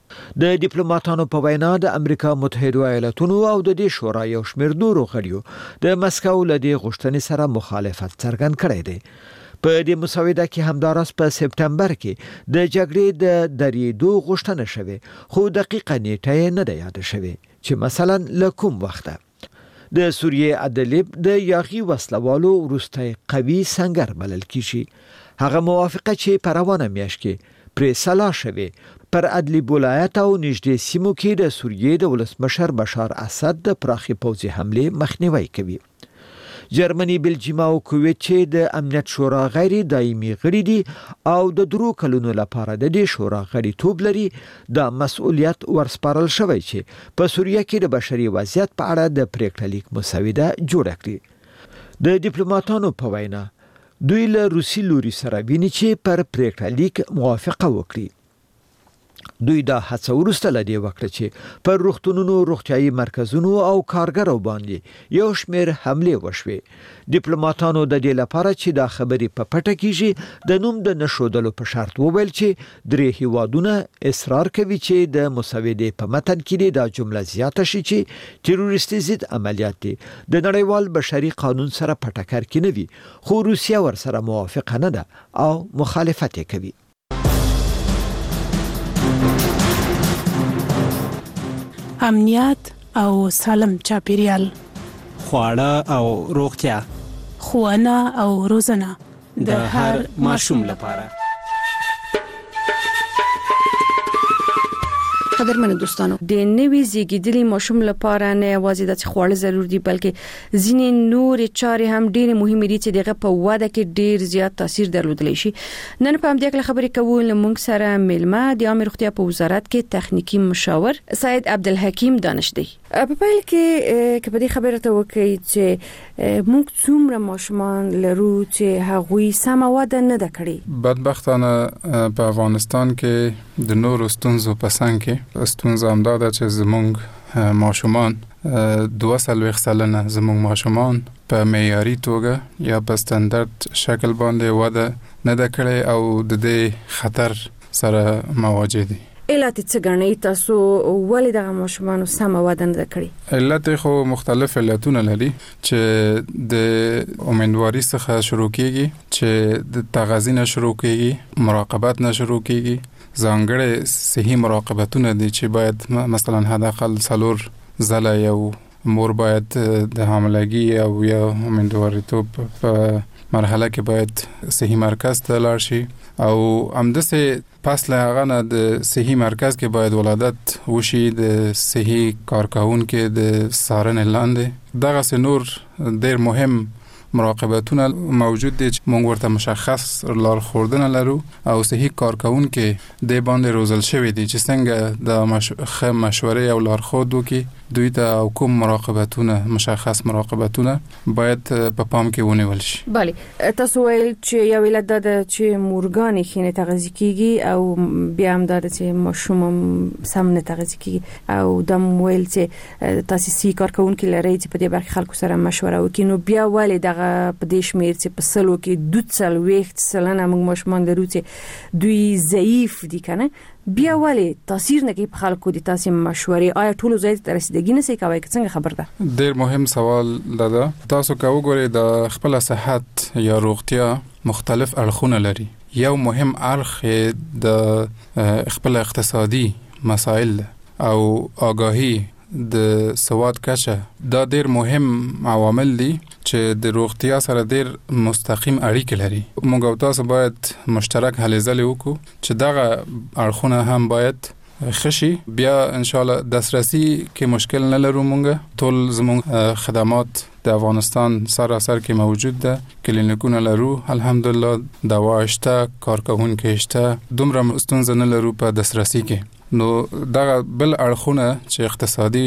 د ډیپلوماټانو په وینا د امریکا متحده ایالاتونو او د دې شورا یو شمېر نورو غړیو د مسکو له دې غوښتنې سره مخالفت څرګند کړی دی. په دې مسوده کې همداراز په سپتمبر کې د جګړې د درېدو غوښتنه شوې، خو دقیقه نیټه یې نه ده یاده شوې چې مثلا له کوم وخته. د سوریې ادلب د یاغي وسلوالو وروستی قوي سنگر بلل کیږي. هغه موافقه چې په روانه میاشت کې پرې سلا شوې پر ادلب ولایت او نږدې سیمو کې د سوریې د ولسمشر بشار اسد د پراخي پوځي حمله مخنیوي کوي. جرمني، بلجیم او کویت چې د امنیت شورا غیر دایمي غړي دي او د 3 کلونو لپاره د دې شورا غړیتوب لري، د مسؤلیت ورسپارل شوی چې په سوریه کې د بشري وضعیت په اړه د پریکړه لیک مسوده جوړه کړي. د ډیپلوماټانو په وینا دوی له روسي لوري سره ویني چې پر پریکړه لیک موافقه وکړي. دوی دا هڅه ورسته لدی وکړه چې پر روغتونونو، روغتيایي مرکزونو او کارګرو باندې یو شمېر حمله وشوي. ډیپلوماټانو د دې لپاره چې دا خبرې په پټه کیږي د نوم د نشودلو په شرط وویل چې 3 هیوادونه اصرار کوي چې د مسودې په متن کې دا جمله زیاته شي چې تروریستي ضد عملیات دي د نړیوال بشري قانون سره په ټکر کې نه وي، خو روسیه ورسره موافقه نه ده او مخالفت کوي. امنیت او سالم چاپیریال، خواړه او روغتیا، ښوونه او روزنه د هر ماشوم لپاره. قدرمن دوستانو، د نوي زیږیدلي ماشوم لپاره نه یوازې د خواړه ضروري دي بلکې ځینې نور چارې هم ډېرې مهمې دي چې دغه په واده کې ډېر زیات تاثیر درلودلی شي. نن په همدې اړه خبرې کوو له موږ سره ملما د عامه روغتیا په وزارت کې تخنیکی مشاور سید عبدالحکیم دانش دی. په پیل کې په دې خبره ته وکړي چې موږ څومره ماشومان لرو چې هغوی سم واده نه ده کړې. بدبختانه په افغانستان کې د نورو ستونزو په څنګ کې ستونزه هم دا ده چې زمونږ ماشومان 2 سلنه زمونږ ماشومان په معیاري توګه یا په ستاندرد شکل باندې واده نه ده کړې او د دې خطر سره مواجه دي. علت څه ګڼئ تاسو ولې دغه ماشومان سم واده نه ده کړې؟ علت خو مختلف علتونه لري چې د امیندواري څخه شروع کیږي، چې د تغذیه نه شروع کیږي، مراقبت نه شروع کیږي، ځانګړي صحي مراقبتونه دي چې باید مثلا حداقل 4 ځله یو مور باید د حاملګي او یا امیندواریتوب په مرحله کې باید صحي مرکز ته لاړ شي او همداسې پس له هغه نه د صحي مرکز کې باید ولادت وشي د صحي کارکونکو د څارنې لاندې. دغه نور ډېر مهم مراقبتونه موجود دي چې موږ ورته مشخص لارښوونه لرو او صحي کارکونکو د باندې روزل شوی دي چې څنګه د مشورې او لارښود وکي دوی ته کوم مراقبتونه مشخص مراقبتونه باید په پام کې ونیول شي. بله، تاسو ویل چې یو علت ده چې مورګان خینه تغذیه کیږي او بیا هم ده چې ماشوم سم نه تغذیه کیږي او د ویل چې تاسو صحي کارکونکو لري چې په دې برخه خلکو سره مشوره وکړي، نو بیا ولې دغه په دې شمیر چې په سلو کې 2 سلنه موږ ماشومان لرو چې دوی ضعیف دي کنه، بیا ولې تاثیر نه کوي په خلکو دي؟ تاسو مشورې آیا ټول ځای ته رسیدګي نه سي کوي؟ څنګه خبر ده؟ ډېر مهم سوال ده. تاسو کوو ګورئ د خپل صحت یا روغتیا مختلف اړخونه لري. یو مهم اړخ د خپل اقتصادي مسائل او آگاهی د سواد کچه، دا ډېر مهم عوامل دي چې د روغتیا سره ډېر مستقیم اړیکه لري. موږ او تاسو باید مشترک هلې ځلې وکړو چې دغه اړخونه هم باید خشي. بیا ان شاء الله دسترسي کې مشکل نه لرو. موږ ټول زموږ خدمات د افغانستان سراسر کې موجود ده، کلینیکونه لرو الحمدلله، دوا شته، کارکونکو شته، دومره ستونزه نه لرو په دسترسي کې. نو دا بل اړخونه چې اقتصادي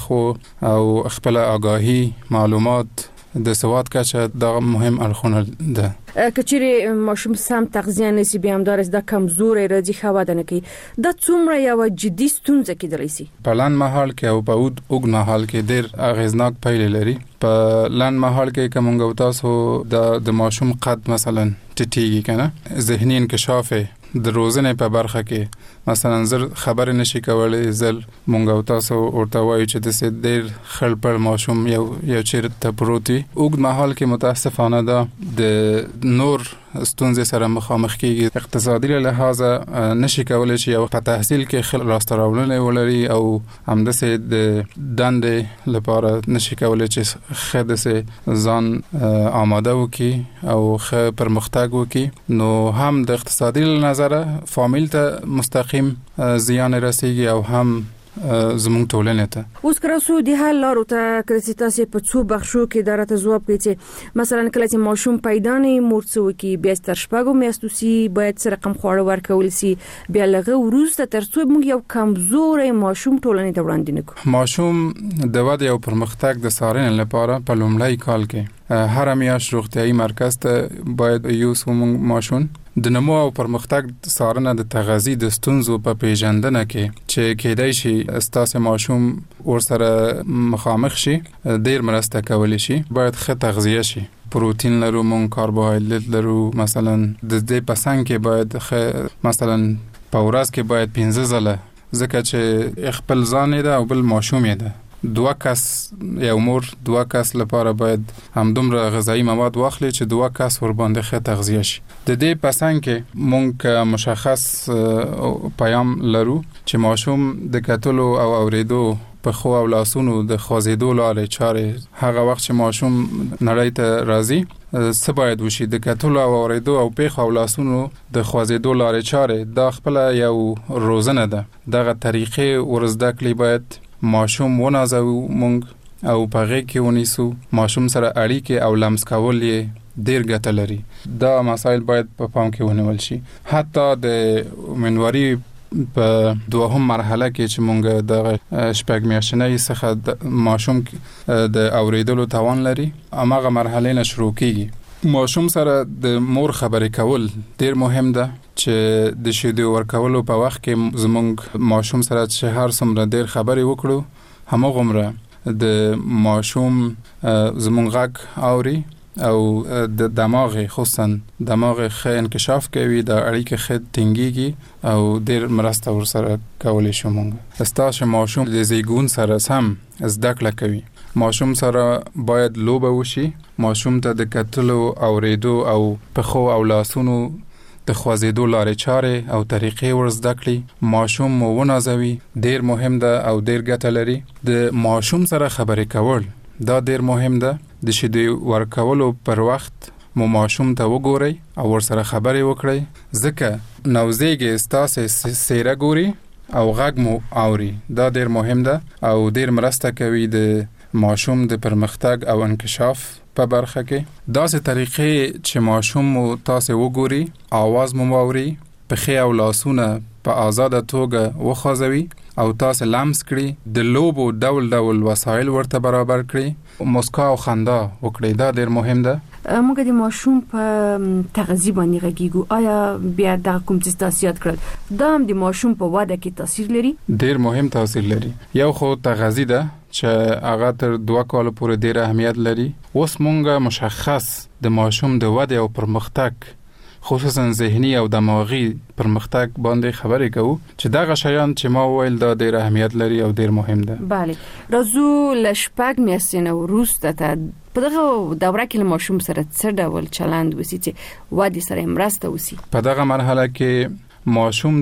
اړخ او خپل آگاهی معلومات د سواد کچه دا مهم اړخونه ده. کچېره ماشوم سم تغذیه نشي بیا هم دارس د کمزوري راځي خواده نه کوي، د څومره یو جدي ستونزه کېدلی شي؟ په لاند محل کې او په اوږد محل کې ډېر اغیزناک پایلې لري. په لاند محل کې کومه تاسو د ماشوم قد مثلا ټیټیږي کنه، ذهني انکشاف د روزنې په برخه کې مثلا زر خبر نشي کولای زل مونږ او تاسو ورته وایو چې د سې ډیر خل پر ماشوم یو چیرته پروتي اوږد مهال کې متاسفانه ده د نور ستونزې سره مخامخ کیږي اقتصادي له لحاظه نشي کولای چې یو په تحصیل کې خل راستراولنه ولري او همداسې د دندې لپاره نشي کولای چې خدسه ځان آماده وکي او خ پرمختګ وکي نو هم د اقتصادي له نظره فامیل ته مستقیم زیان رسیږي او هم زموږ ټولنه ته اوس کراسو د حل لارو ته کړي تاسو په څو بخښو کې درته ځواب کړي مثلا کله چې ماشوم پیدا نه مورڅو کې بیا تر شپږو میاشتو سي باید سره رقم خواړه ورکول سي بیا لغه ورسته تر څو موږ یو کمزورې ماشوم ټولنې ته وړاندې نکړو ماشوم د وده او پرمختګ د څارنې لپاره په لومړی کال کې هر میاشت روغتيایي مرکز ته باید یو ماشوم د نمو او پرمختګ څارنه د تغذیه د ستونزو په پیژندنه کې چې کېدای شي استاسه ماشوم ورسره مخامخ شي ډیر مرسته کولی شي باید ښه تغذیه شي پروتین لرو مون کاربوهایدرات لرو مثلا د دې پسند کې باید مثلا په ورځ کې باید 15 ځله ځکه چې خپل ځان ده او بل ماشوم ده دوه کس یو مور دوه کس لپاره باید همدومره غذایی مواد واخلي چې دوه کس ور باندې ښه تغذیه شي د دې پسند کې مونږ مشخص پیام لرو چې ماشوم د کتلو او اوریدو په خو او لاسونو د خوځېدو لارې چارې هغه وخت چې ماشوم نړۍ ته راځي څه باید وشي د کتلو او اوریدو او په خو او لاسونو د خوځېدو لارې چارې دا خپل یو روزنه ده دغه طریقې ورزده کړي باید ماشوم ونازو مونږ او پغه کې ونیسو ماشوم سره اړیکه او لمس کول یې ډیر ګټه لري دا مسائل باید په پام کې ونیول شي حتی د منوري په دوهم مرحله کې چې مونږ د شپږ میاشتنۍ څخه ماشوم د اوریدلو توان لري اماغه مرحله نه شروع کیږي ماشوم سره د مور خبرې کول ډیر مهم ده چې د شیدو ورکولو په وخت کې زمونږ ماشوم سره چې هر څومره ډیر خبرې وکړو همغومره د ماشوم زمونږ غږ اوري او د دماغ خصوصا دماغ ښه انکشاف کوي د اړیکې ښه ټینګيږي او ډیر مرسته ورسره کولی شو مونږ استاسه ماشوم د زیګون سره سم زده کړه کوي ماشوم سره باید لوبه وشي ماشوم ته د کتلو او ریدو او پخو او لاسونو د خوځېدو لارې چارې او طریقې ورزده کړي ماشوم مو ونازوي ډیر مهم ده او ډیر ګټه لري د ماشوم سره خبرې کول دا ډیر مهم ده د شیدو ورکولو پر وخت مو ماشوم ته وګورئ او ورسره خبرې وکړئ ځکه نوزیږي استاسه سیره ګوري او غږ مو اوري دا ډیر مهم ده او ډیر مرسته کوي د ماشوم د پرمختګ او انکشاف په برخه کې داسې طریقې چې ماشوم مو تاسو وګوري आवाज مو واوري په خې او لاسونه په آزاده توګه وخوځوي او تاسو لمس کړي د لوبو ډول وسایل ورته برابر کړي مسکا او خندا وکړي دا ډیر مهم ده موږ د ماشوم په تغذیه باندې غږیږو آیا بیا د کوم څه تاثیر کړل دا هم د ماشوم په واده کې تاثیر لري ډیر مهم تاثیر لري یو خو تغذیه ده چې هغه تر 2 کال پورې ډیر اهمیت لري اوس مونږه مشخص د ماشوم د وده او پرمختګ خصوصا ذهني او دماغي پرمختګ باندې خبرې کوو چې دا غشیان چې ما ویل دا ډیر اهمیت لري او ډیر مهم ده bale راځو لشپږ میاشتې وروسته ته په دغه دوره کې ماشوم سره څه ډول چلند وسی چې وادي سره مرسته وسی په دغه مرحله کې ماشوم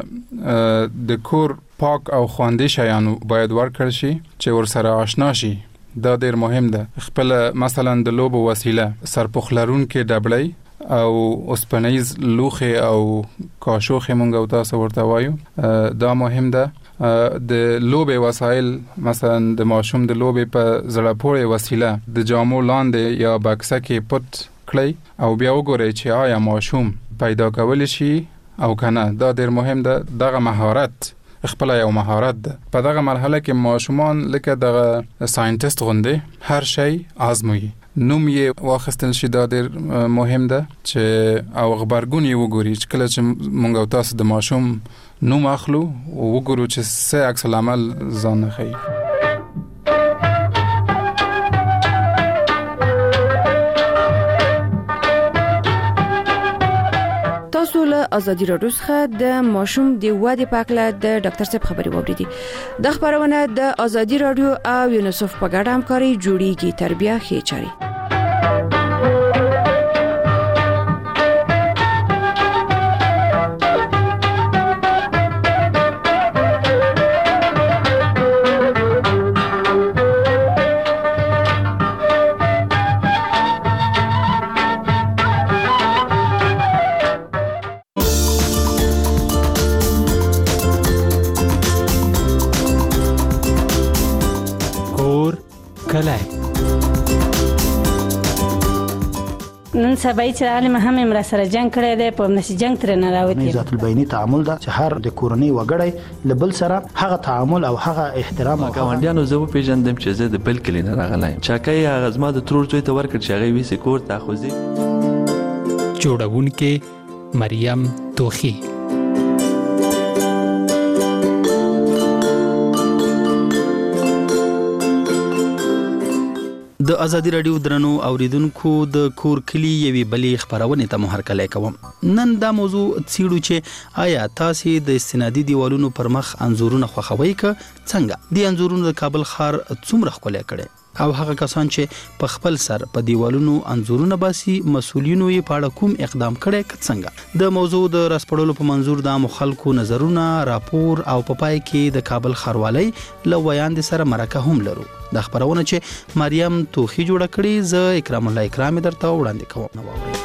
ته د کور پاک او خواندې شیان باید ورکړل شي چې ورسره آشنا شي دا ډیر مهم ده خپل مثلا د لوبو وسیله سرپخلرون کې ډبړی او اوسپنیز لوخه او کاشوخه مونږ او تاسو ورته وایو دا مهم ده د لوبې وسایل مثلا د ماشوم د لوبې په زړه پورې وسیله د جامو لاندې یا بکسه کې پټ کړئ او بیا وګورئ چې آیا ماشوم پیدا کولی شي او کنه دا ډیر مهم ده دغه مهارت خپل یو مهارت ده په دغه مرحله کې ماشومان لکه دغه ساينټیست غوندې هر شی آزموي نوم یې واخستل شي دا ډیر مهم ده چې او خبرګون یې وګوري چې کله چې مونږ او تاسو د ماشوم نوم اخلو او وګورو چې څه عکس العمل ځان ښيي تاسو له له ازادي راډیو څخه د ماشوم د ودې په اړه د ډاکټر صاحب خبري واوریدي. د خبرونه د ازادي راډیو او یونیسف په ګډه همکاري جوړیږي. تربیه ښه چاري. نن سبا چې عالم هم امر سره جنگ کړی دی په نشي جنگ تر نه راوتی. ذات البینی تعامل دا چې هر د کورنۍ وګړی لبل سره هغه تعامل او هغه احترام او ګاونډیانو زه په پیژندم چې زه د بل کلی نه راغلایم. چاکای هغه زما د ترور زوی ته ورکړ چې هغه ویسې کور ته خوځي. جوړونکې مریم توخی. د ازادي راډیو درنو اوریدونکو د کور کلی یوي بلې خبرونه ته محرکلای کوم. نن دا موضوع څیړو چې آیا تاسو د استنادي دیوالونو پر مخ انزورونه خوښوي ک څنګه د انزورونو د کابل ښار څومره ښکلی کړي او هغه کسان چې په خپل سر په دیوالونو انزورونه باسي مسؤلینو یې په اړه کوم اقدام کړي ک څنګه د موضوع د راسپړلو په منظور د مخالکو نظرونه راپور او په پای کې د کابل ښاروالۍ له ویاند سره مرکه هم لرو. د خبرونه چې مریم توخی جوړه کړي زه اکرام الله اکرام درته وړاندې کوم. نو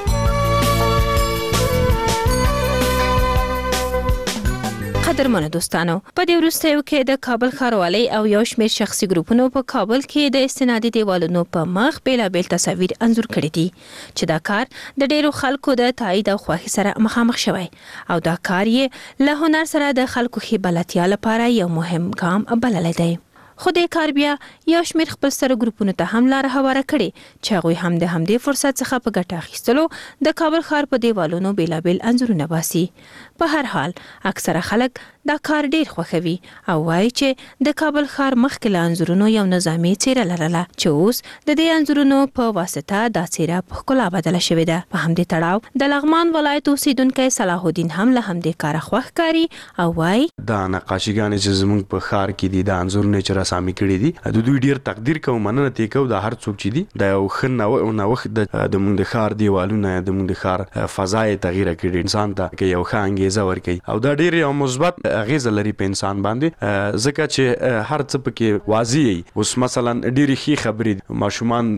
قدرمنو دوستانو په دې وروستیو کې د کابل ښاروالۍ او یو شمېر شخصي ګروپونو په کابل کې د استنادي دیوالونو په مخ بیلابیل تصاویر انځور کړي دي چې دا کار د ډیرو خلکو د تایید او خوښۍ سره مخامخ شوی او دا کار یې له هنر سره د خلکو خې بلدتیا لپاره یو مهم ګام بللی دی. خو د کار بیا یو شمېر خپل سره ګروپونو ته هم لاره هواره کړي چې هغوی هم د همدې فرصت څخه په ګټه اخیستلو د کابل ښار په دیوالونو بیلابیل انځورونه باسي. په هر حال اکثره خلک دا کار ډیر خوښوي او وایي چې د کابل ښار مخکې له انځورونو یو نظامي څیره لرله چې اوس د دې انځورونو په واسطه دا څیره په ښکلا بدله شوې ده. په همدې تړاو د لغمان ولایت اوسیدونکی صلاح الدین هم له همدې کاره خوښ ښکاري او وایي دا نقاشیګانې چې زموږ په ښار کې دي د انځورونه چې رسامي کړي دي د دوی ډیر تقدیر کوم مننه تې کوو د هر څوک چې دي د یو ښه نوښت د موږ د ښار دیوالونه د موږ د ښار فضا یې تغییر کړي انسان ته کې یو ښه انګیزه ورکړي او دا ډیر یو مثبت اغیزه لري په انسان باندې ځکه چې هر څه پکې واضح وي. اوس مثلا ډیر ښې خبرې ماشومان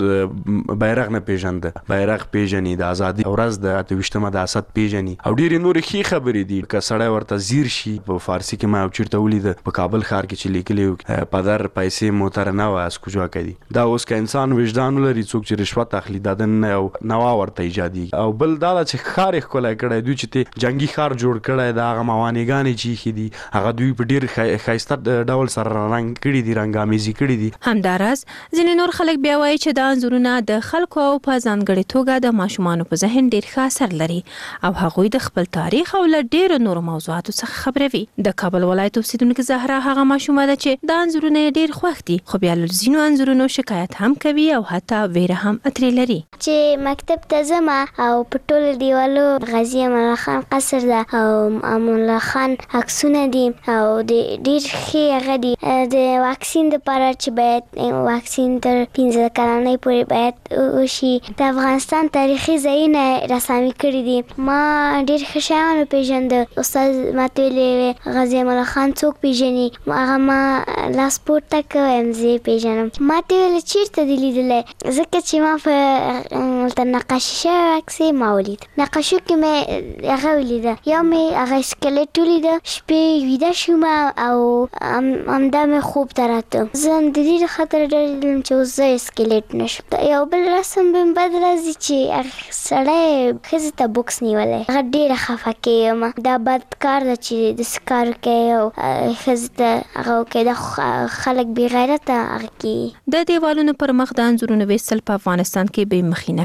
بیرغ نه پیژند بیرغ پیژني د ازادي ورځ د 28مه د اسد پیژني او ډیر نور ښې خبرې دي که سړی ورته زیر شي په فارسی کې ما چیرته ولید په کابل ښار کې چې لیکلی پدر پیسې موتر نه واس کوجا کوي دا اوس که انسان وجدان لري څوک چې رشوت اخلي دا نه نوا ورته ایجادي او بل دا چې ښار ښکلی کړی دوی چې جنگي ښار جوړ کړی دا هغه موانګانې چې خې دي هغه دوی په ډیر ښایسته ډول سره رنګ کړي دي رنګامیزي کړي دي. همداراز ځینې نور خلک بیا وایي چې دا انځورونه د خلکو او په ځانګړې توګه د ماشومانو په ذهن ډیر ښه اثر لري او هغوی د خپل تاریخ او له ډیرو نورو موضوعاتو څخه خبروي. د کابل ولایت اوسیدونکې زهرا هغه ماشومه ده چې دا انځورونه ډیر خوښ دي خو بیا له ځینو انځورونو شکایت هم کوي او حتی ویره هم اترې لري. چې مکتب ته ځم او په ټولو دیوالو غازي امان الله خان قصر ده او امان الله خان عکسونه دي او ډیر ښې هغه دي د واکسین دپاره چې باید واکسین تر 15 کلنۍ پورې باید وشي. د افغانستان تاریخي ځایونه رسامي کړي دي. ما ډیر ښه شیان وپېژنده. استاد ماته ویلې غازي امان الله خان څوک پیژني هغه ما لاس پورته کوم زه پیژنم. ماته ویلې چیرته دې لیدلی ځکه چې ما په نقاشي شوی عکس یې ما ولید. نقاشو کې مې هغه ولیده یو مې هغه اسکلیټ ولیده شپې ویده شوم او همدا مې خوب ته راته. زه د دې خاطر ډېر چې اوس زه اسکلیټ نشم. یو بل رسم به مې بد راځي چې سړی ښځې ته بوکس نیولی هغه ډېره خفه کېږم. دا بد کار ده چې داسې کار کوي او ښځې ته هغه وکړي دا خلک بې غیرته هغه کوي. د دیوالونو پر مخ د انځورونو ویستل په افغانستان کې بې مخینه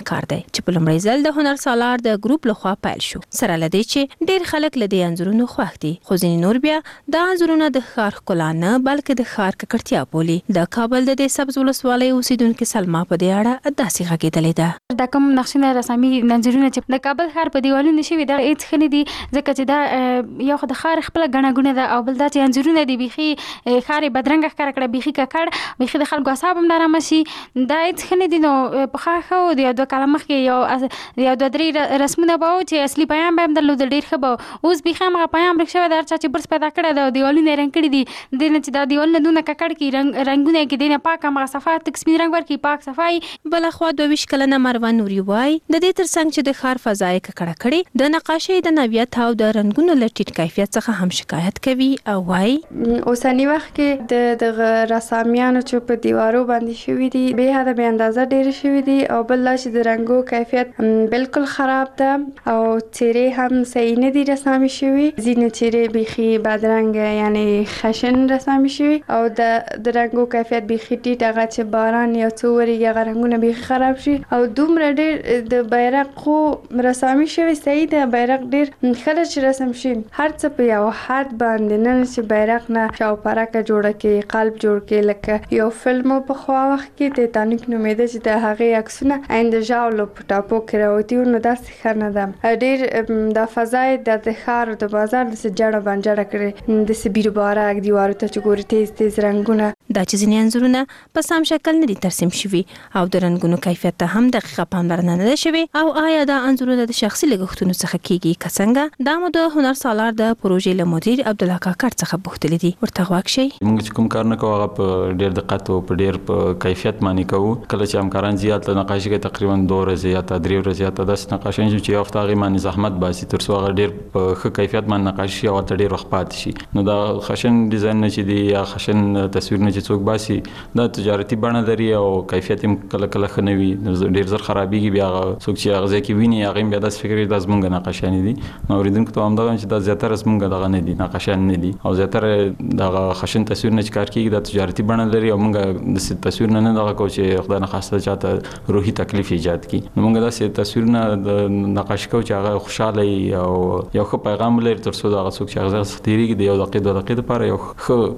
کار دی چې په لومړي ځل د هنر سالار د ګروپ لخوا پیل شو. سره لدی چې ډیر خلک لدی انځورونو خوښ دي، خو ځینې نور بیا دا انځورونه د ښار ښکلا نه بلکې د ښار ککړتیا بولي. د کابل د سبز ولسوالۍ اوسیدونکو سلما په دې اړه داسې غږېدلې ده. دا کوم نقشونه رسامي نظرونه چې د کابل ښار په دیوالونو شوي دا هیڅ ښه نه دي، ځکه چې دا یو خو د ښار خپله ګڼه ګوڼه ده، او بل دا چې انځورونه دي بیخي ښار یې بدرنګه ښکاره کړه، بیخي ککړ، بیخي د خلکو اعصاب هم نارامه شي. دا هیڅ ښه نه دي. نو پخوا ښه و، د یو 2 کاله مخکې یو 2-3 رسمونه به و چې اصلي پیام به هم درلود، ډېر ښه به. اوس بیخي همغه پیام ورک شوی دی، هر چا چې برس پیدا کړی ده، دیوالونه یې رنګ کړي دي. دې نه چې دا دیوالونه دونه ککړ کړي، رنګونه یې کړي نه پاک، همغه صفا تک سپین رنګ ورکړي، پاک صفایي. بلخوا 22 کلنه مروه نوري وای د دې ترڅنګ چې د ښار فضا یې ککړه کړې، د نقاشۍ د نوعیت او د رنګونو له ټیټ کیفیت څخه هم شکایت کوي. او وای اوسنی وخت کې د رسامیانو چې په دیوارو باندې شوي دي به حد به اندازه ډېر شوي دي، او بل چې د رنګو کیفیت بالکل خراب ده، او چهرې هم صحیح نه دي رسامي شوي. ځینې چهرې بیخي بدرنګ یعنی خشن رسامي شوي، او د رنګو کیفیت بیخي ټیټ، هغه چې باران یا څو ورېږي هغه رنګونه بیخي خراب شي. او دومره ډېر د بیرغ خو رسامي شوي صحیح ده، بیرغ ډېر ښه چې رسم شي، هر څه په یو حد باندې، نه چې بیرغ نه شاوپرکه جوړه کړي، قلب جوړ کړي. لکه یو فلم پخوا وخت کې ټیټانیک نومېده چې د هغې عکسونه عین د ژاولو په ټاپو کې راوتي وو، نو داسې ښه نه ده. ډېر د فضا یې د ښار د بازار داسې جړه بنجړه کړې، داسې بیروبارک دیوارو ته چې ګوري تیز تیز رنګونه. دا چې ځینې انځورونه په سم شکل نه دي ترسیم شوي، او د رنګونو کیفیت ته هم دقیقه پاملرنه نه ده شوې. او آیا دا انځورونه د شخصي لګښتونو څخه کیږي که څنګه؟ دا مو د هنر سالار د پروژې له مدیر عبدالله کاکړ څخه پوښتلي دي. ورته غوږ شئ. موږ چې کوم کار نه کوو هغه په ډېر دقت او په ډېر په کیفیت باندې کوو. کله چې همکاران زیات نقاشي کوي، تقریبا 2 ورځې یا 3 ورځې یا 10 نقاشي چې یو هفته هغې باندې زحمت باسي تر څو هغه ډېر په ښه کیفیت باندې نقاشي شي او ورته ډېر وخت پاتې شي. نو دا خشن ډیزاین نه چې دی یا خشن تصویر نه چې څوک باسي، دا تجارتي بڼه لري او کیفیت هم کله کله ښه نه وي، ډېر زر خرابېږي. بیا څوک چې هغه ځای کې ویني هغه بیا داسې فکر کوي دا زموږ نقاشیانې دي. نو اورېدونکو ته همدغه چې دا زیاتره زموږ دغه نه دي، نقاشیان نه دي، او زیاتره دغه خشن تصویر نه چې کار کېږي دا تجارتي بڼه لري، او موږ داسې تصویر نه دغه کوو چې خدای نخواسته چاته روحي تکلیف ایجاد کړي. نو موږ داسې تصویرونه د نقاشي کوو چې هغه خوشحاله وي او یو ښه پیغام ولري، تر څو دغه څوک چې هغه څخه تېرېږي د 1 دقیقې 2 دقیقې دپاره یو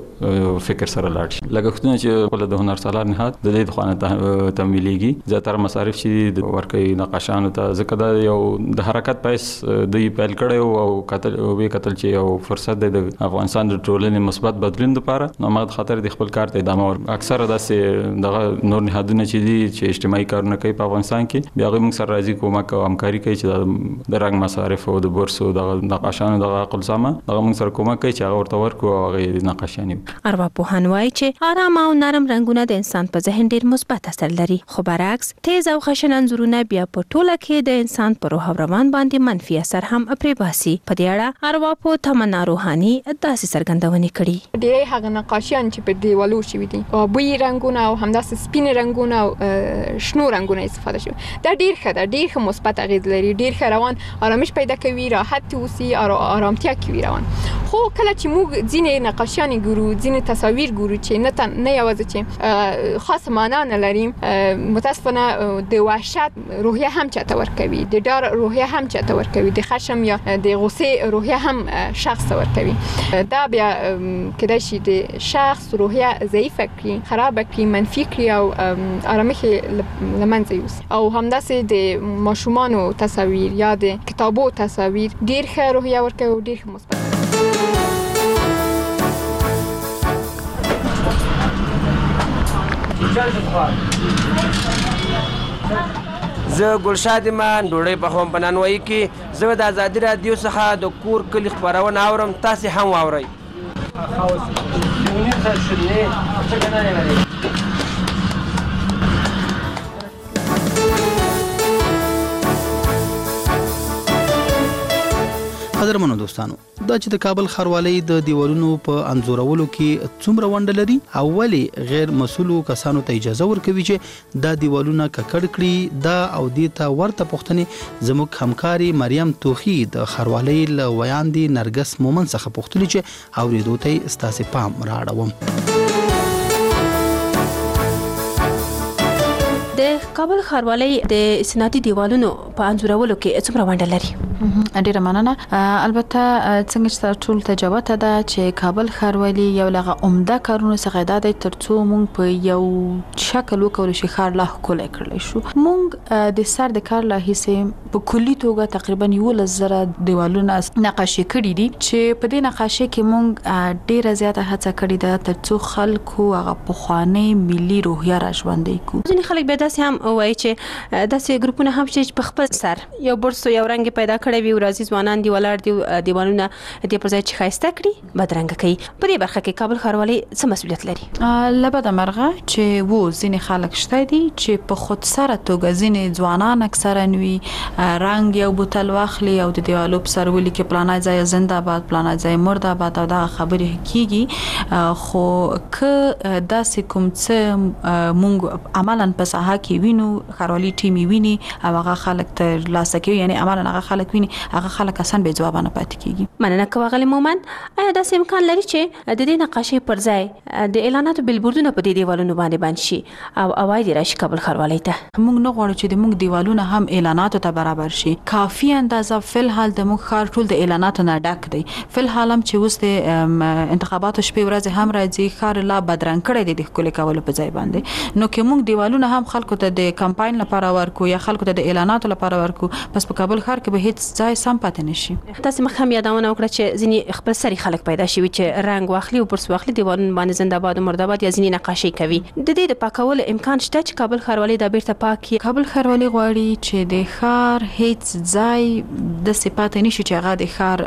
ښه فکر سره لاړ شي. لګښتونه چې خپله د هنر سالار نهاد د دې خوا نه تمویلېږي، زیاتره مصارف چې ورکوي نقاشانو ته، ځکه دا یو د حرکت پیس دوی پیل کړی او ویې کتل چې یو فرصت دی د افغانستان د ټولنې مثبت بدلون دپاره، نو همغه خاطر د خپل کار ته ادامه ورکړي. اکثره داسې دغه نور نهادونه چې دي چې اجتماعي کارونه کوي په افغانستان کې، بیا هغوی موږ سره راځي کومک او همکاري کوي چې د رنګ مصارف او د برسو دغه نقاشانو دغه عقلسامه دغه موږ سره کومک کوي چې هغه ورته ورکړو او هغې نقاشیانې. ارواپوهان وایي چې ارام او نرم رنګونه د انسان په ذهن ډېر مثبت اثر لري، خو برعکس تیز او خشن انځورونه بیا په ټوله کې د انسان پر روح او روان باندې منفي اثر هم پرې باسي. په دې اړه ارواپوه تمنا روحاني داسې څرګندونې کړي. ډېری هغه نقاشیان چې په دیوالو شوي دي، بوی رنګونه او همداسې سپین رنګونه او شنو رنګونه استفاده شوي، دا ډېر ښه ده، ډېر ښه مثبت اغېز لري، ډېر ښه روان آرامش پیدا کوي، راحت اوسي، آرامتیا کوي روان. خو کله چې موږ ځینې نقاشیانې ګورو، ځینې تصاویر ګورو چې نه یوازې چې خاصه معنا نه لري، متاسفانه د وحشت روحیه هم چاته ورکوي، د ډار روحیه هم چاته ورکوي، د خشم یا د غصې روحیه هم شخص ورکوي. دا بیا کېدای شي د شخص روحیه ضعیفه کړي، خرابه کړي، منفي کړي او آرامش له منځه یوسي. او همداسې د ماشومانو تصاویر یا د کتابو تصاویر ډېر ښه روحیه ورکوي او ډېر ښه مثبت. زه ګلشاد ایمان ډوډۍ پخوم په نانوایي کې. زه د ازادي راډیو څخه د کور کلي خپرونه اورم، تاسې هم واورئ. قدرمنو دوستانو، دا چې د کابل ښاروالۍ د دیوالونو په انځورولو کې څومره ونډه لري او ولې غیر مسؤلو کسانو ته اجازه ورکوي چې دا دیوالونه ککړ کړي، دا او دې ته ورته پوښتنې زموږ همکاري مریم توخي د ښاروالۍ له ویاندې نرګس مومن څخه پوښتلي چې اورېدو ته ستاسې پام رااړوم. د کابل ښاروالۍ د استنادي دیوالونو په انځورولو کې څومره ونډه لري؟ ډیره مننه. البته څنګه چې ټول تجربه ده چې کابل ښاروالي یو لغه عمده کارونو څخه ده د ترڅو مونږ په یو شکل وکړو چې ښار لا ښکلی کړلی شو. مونږ د سر د کار لا هیڅ په کلي توګه تقریبا 11,000 دیوالونه نقاشي کړي دي چې په دې نقاشي کې مونږ ډیره زیاته هڅه کړې ده ترڅو خلکو هغه پخوانی ملي روحیه را ژوندۍ کړو. ځینې خلک بیا داسې هم وایي چې داسې ګروپونه هم چې په خپل سر یو برس یو رنګ پیدا کړی وي، ورځي ځوانان دی ولاړ دی دیوالونه د پر ځای چې ښایسته کړي بدرنګه کوي. په دې برخه کې کابل ښاروالي څه مسؤلیت لري؟ لبد مرغه چې وو ځینې خلک شته دي چې په خود سره توګه ځینې ځوانان اکثرا وي رنګ یو بوتل واخلي او د دیوالو په سر ولي کې پلانای ځای زنده‌باد پلانای ځای مرده‌باد او دا خبرې کیږي. خو که داسې کوم څه مونږ عملاً په ساحه کې وینو ښاروالي ټیم ویني او هغه خلک تر لاسه کوي، یعنی عملاً هغه خلک ویني هغه خلک اصلا به جواب نه پاتې کیږي. مننه کوم غلی مومن. آیا داسې امکان لري چې د دې نقاشي پر ځای د اعلاناتو بیلبوردونه په دې دیوالونو باندې بند شي او اوای دی راشي کابل ښاروالۍ ته؟ موږ نه غواړو چې د موږ دیوالونه هم اعلاناتو ته برابر شي. کافي اندازه فلحال د موږ ښار ټول د اعلاناتو نه ډک دی. فلحال هم چې اوس د انتخاباتو شپې ورځې هم راځي ښار لا بدرنګ کړی دی د ښکلي کولو په ځای باندې. نو که موږ دیوالونه هم خلکو ته د کمپاین لپاره ورکو یا خلکو ته د اعلاناتو لپاره ورکو، بس په کابل ښار کې به هیڅ ځای سم پاتې نشي. تاسو مخ هم یادونه وکړه چې ځینې خپل سری خلک پیدا شي چې رنګ واخلي او پرس واخلي دیوالونه باندې زنده‌باد او مرده‌باد یا ځینې نقاشي کوي. د دې د پاکولو امکان شته چې کابل ښاروالي دا بیرته پاکي؟ کابل ښاروالي غواړي چې د ښار هیڅ ځای د صفات نشي چې هغه د ښار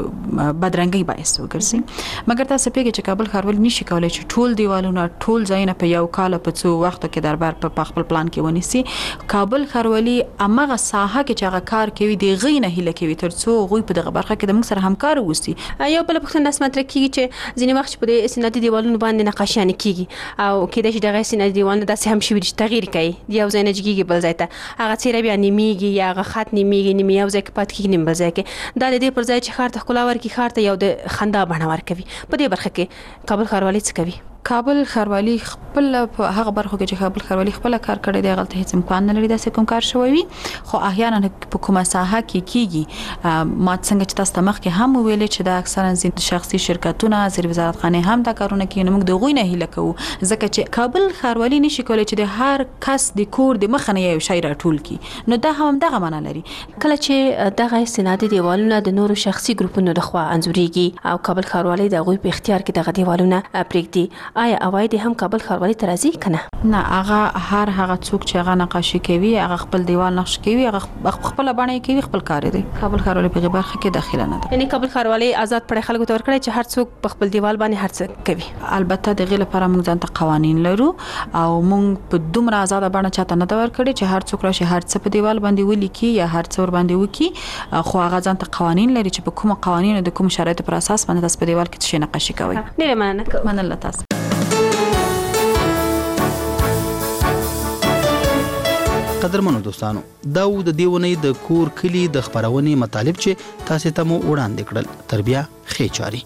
د بدرنګي باعث وګرځي. مګر تاسو پیګه چې کابل ښاروالي نشي کولای چې ټول دیوالونه ټول ځایونه په یو کال په څو وخت کې دربار په خپل پلان کې ونیسي. کابل ښاروالي امغه ساحه کې چې هغه کار کوي د غینه هله کوي ترڅو غوي په دغه برخه کې د موږ سره همکار ووسی. یو بل پښتون ناس مطرح کیږي چې ځینې وخت په دې استنادي دیوالونو باندې نقاشیان کیږي او کېدای شي دغه استنادي دیوالونه داسې هم شي چې تغییر کوي، یو ځای نه جګیږي بل ځای ته، هغه څیره بیا نیمیږي یا هغه خط نیمیږي، نیمه یو ځای کې پات کیږي نیمه بل ځای کې. دا د دې پر ځای چې ښار ته ښکلا ورکړي، ښار ته یو د خندا بڼه ورکوي. په دې برخه کې کابل ښاروالي څه کوي؟ کابل ښاروالي خپل په هغه برخو کې چې کابل ښاروالي خپل کار کړی دی غلطه هیڅ امکان نه لري داسې کوم کار شوی وي. خو احیانا په کومه ساحه کې کیږي ما څنګه چې تاسو مخ کې هم ویلې چې دا اکثرا ځین شخصي شرکتونه زیر وزارت خانه هم دا کارونه کوي. موږ د غوی نه هیله کوو ځکه چې کابل ښاروالي نشي کولای چې د هر کس د کور د مخ نه یو شی راټول کړي. نو دا هم دغه معنا لري. کله چې دغه استنادي دیوالونه د نورو شخصي ګروپونو لخوا انځوريږي او کابل ښاروالي د غوی په اختیار کې دغه دیوالونه پرېږدي، آیا اوای دي هم کابل ښاروالي ته راځي کنه؟ نه، هغه څوک چې هغه نقاشي کوي هغه خپل دیوال نقش کوي، هغه خپل باندې کوي، خپل کار دی. کابل ښاروالي په برخه کې داخله نه ده. یعنی کابل ښاروالي آزاد پړ خلکو ته ورکړي چې هر څوک په خپل دیوال باندې هر څه کوي. البته د غیر لپاره موږ ځان ته قوانين لرو او موږ په دومره آزاد باندې چاته نه دا ورکړي چې هر څوک راشي هر څه په دیوال باندې ولیکي یا هر څه ور باندې وکي. خو هغه ځان ته قوانين لري چې په کوم قوانینو د کوم شرایطو پر اساس باندې تاسو په دیوال کې څه نقاشي کوي. ډیره مننه تاسو. قدرمنو دوستانو، دا و د دیونې د کور کلی د خبرونې مطالب چې تاسو ته مو وړاندې کړل. تر بیا ښه چاري.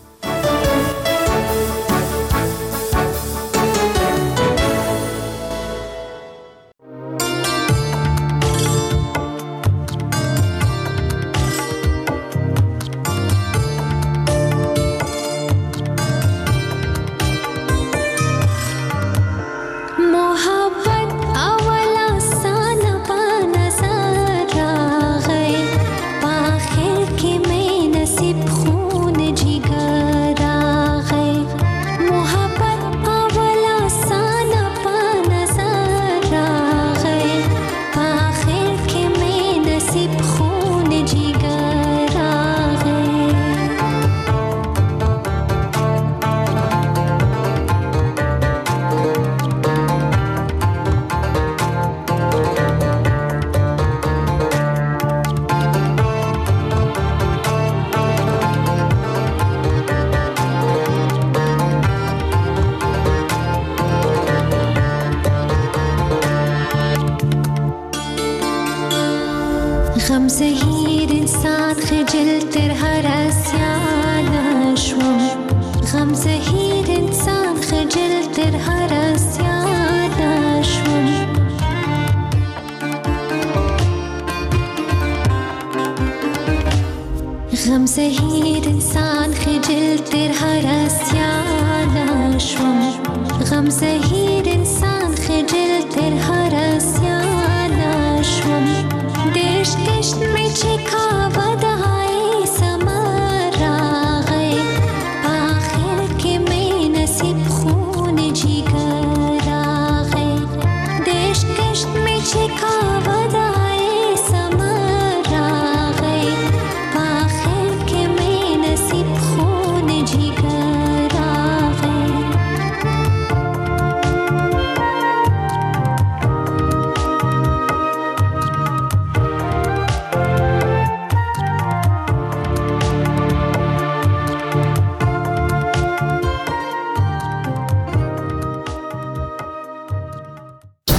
غم زهیر انسان خجل تر هر اسیان شوم، غم زهیر انسان خجل تر هر اسیان شوم. زهیر انسان خجل تر هر اسیان شوم غم زهیر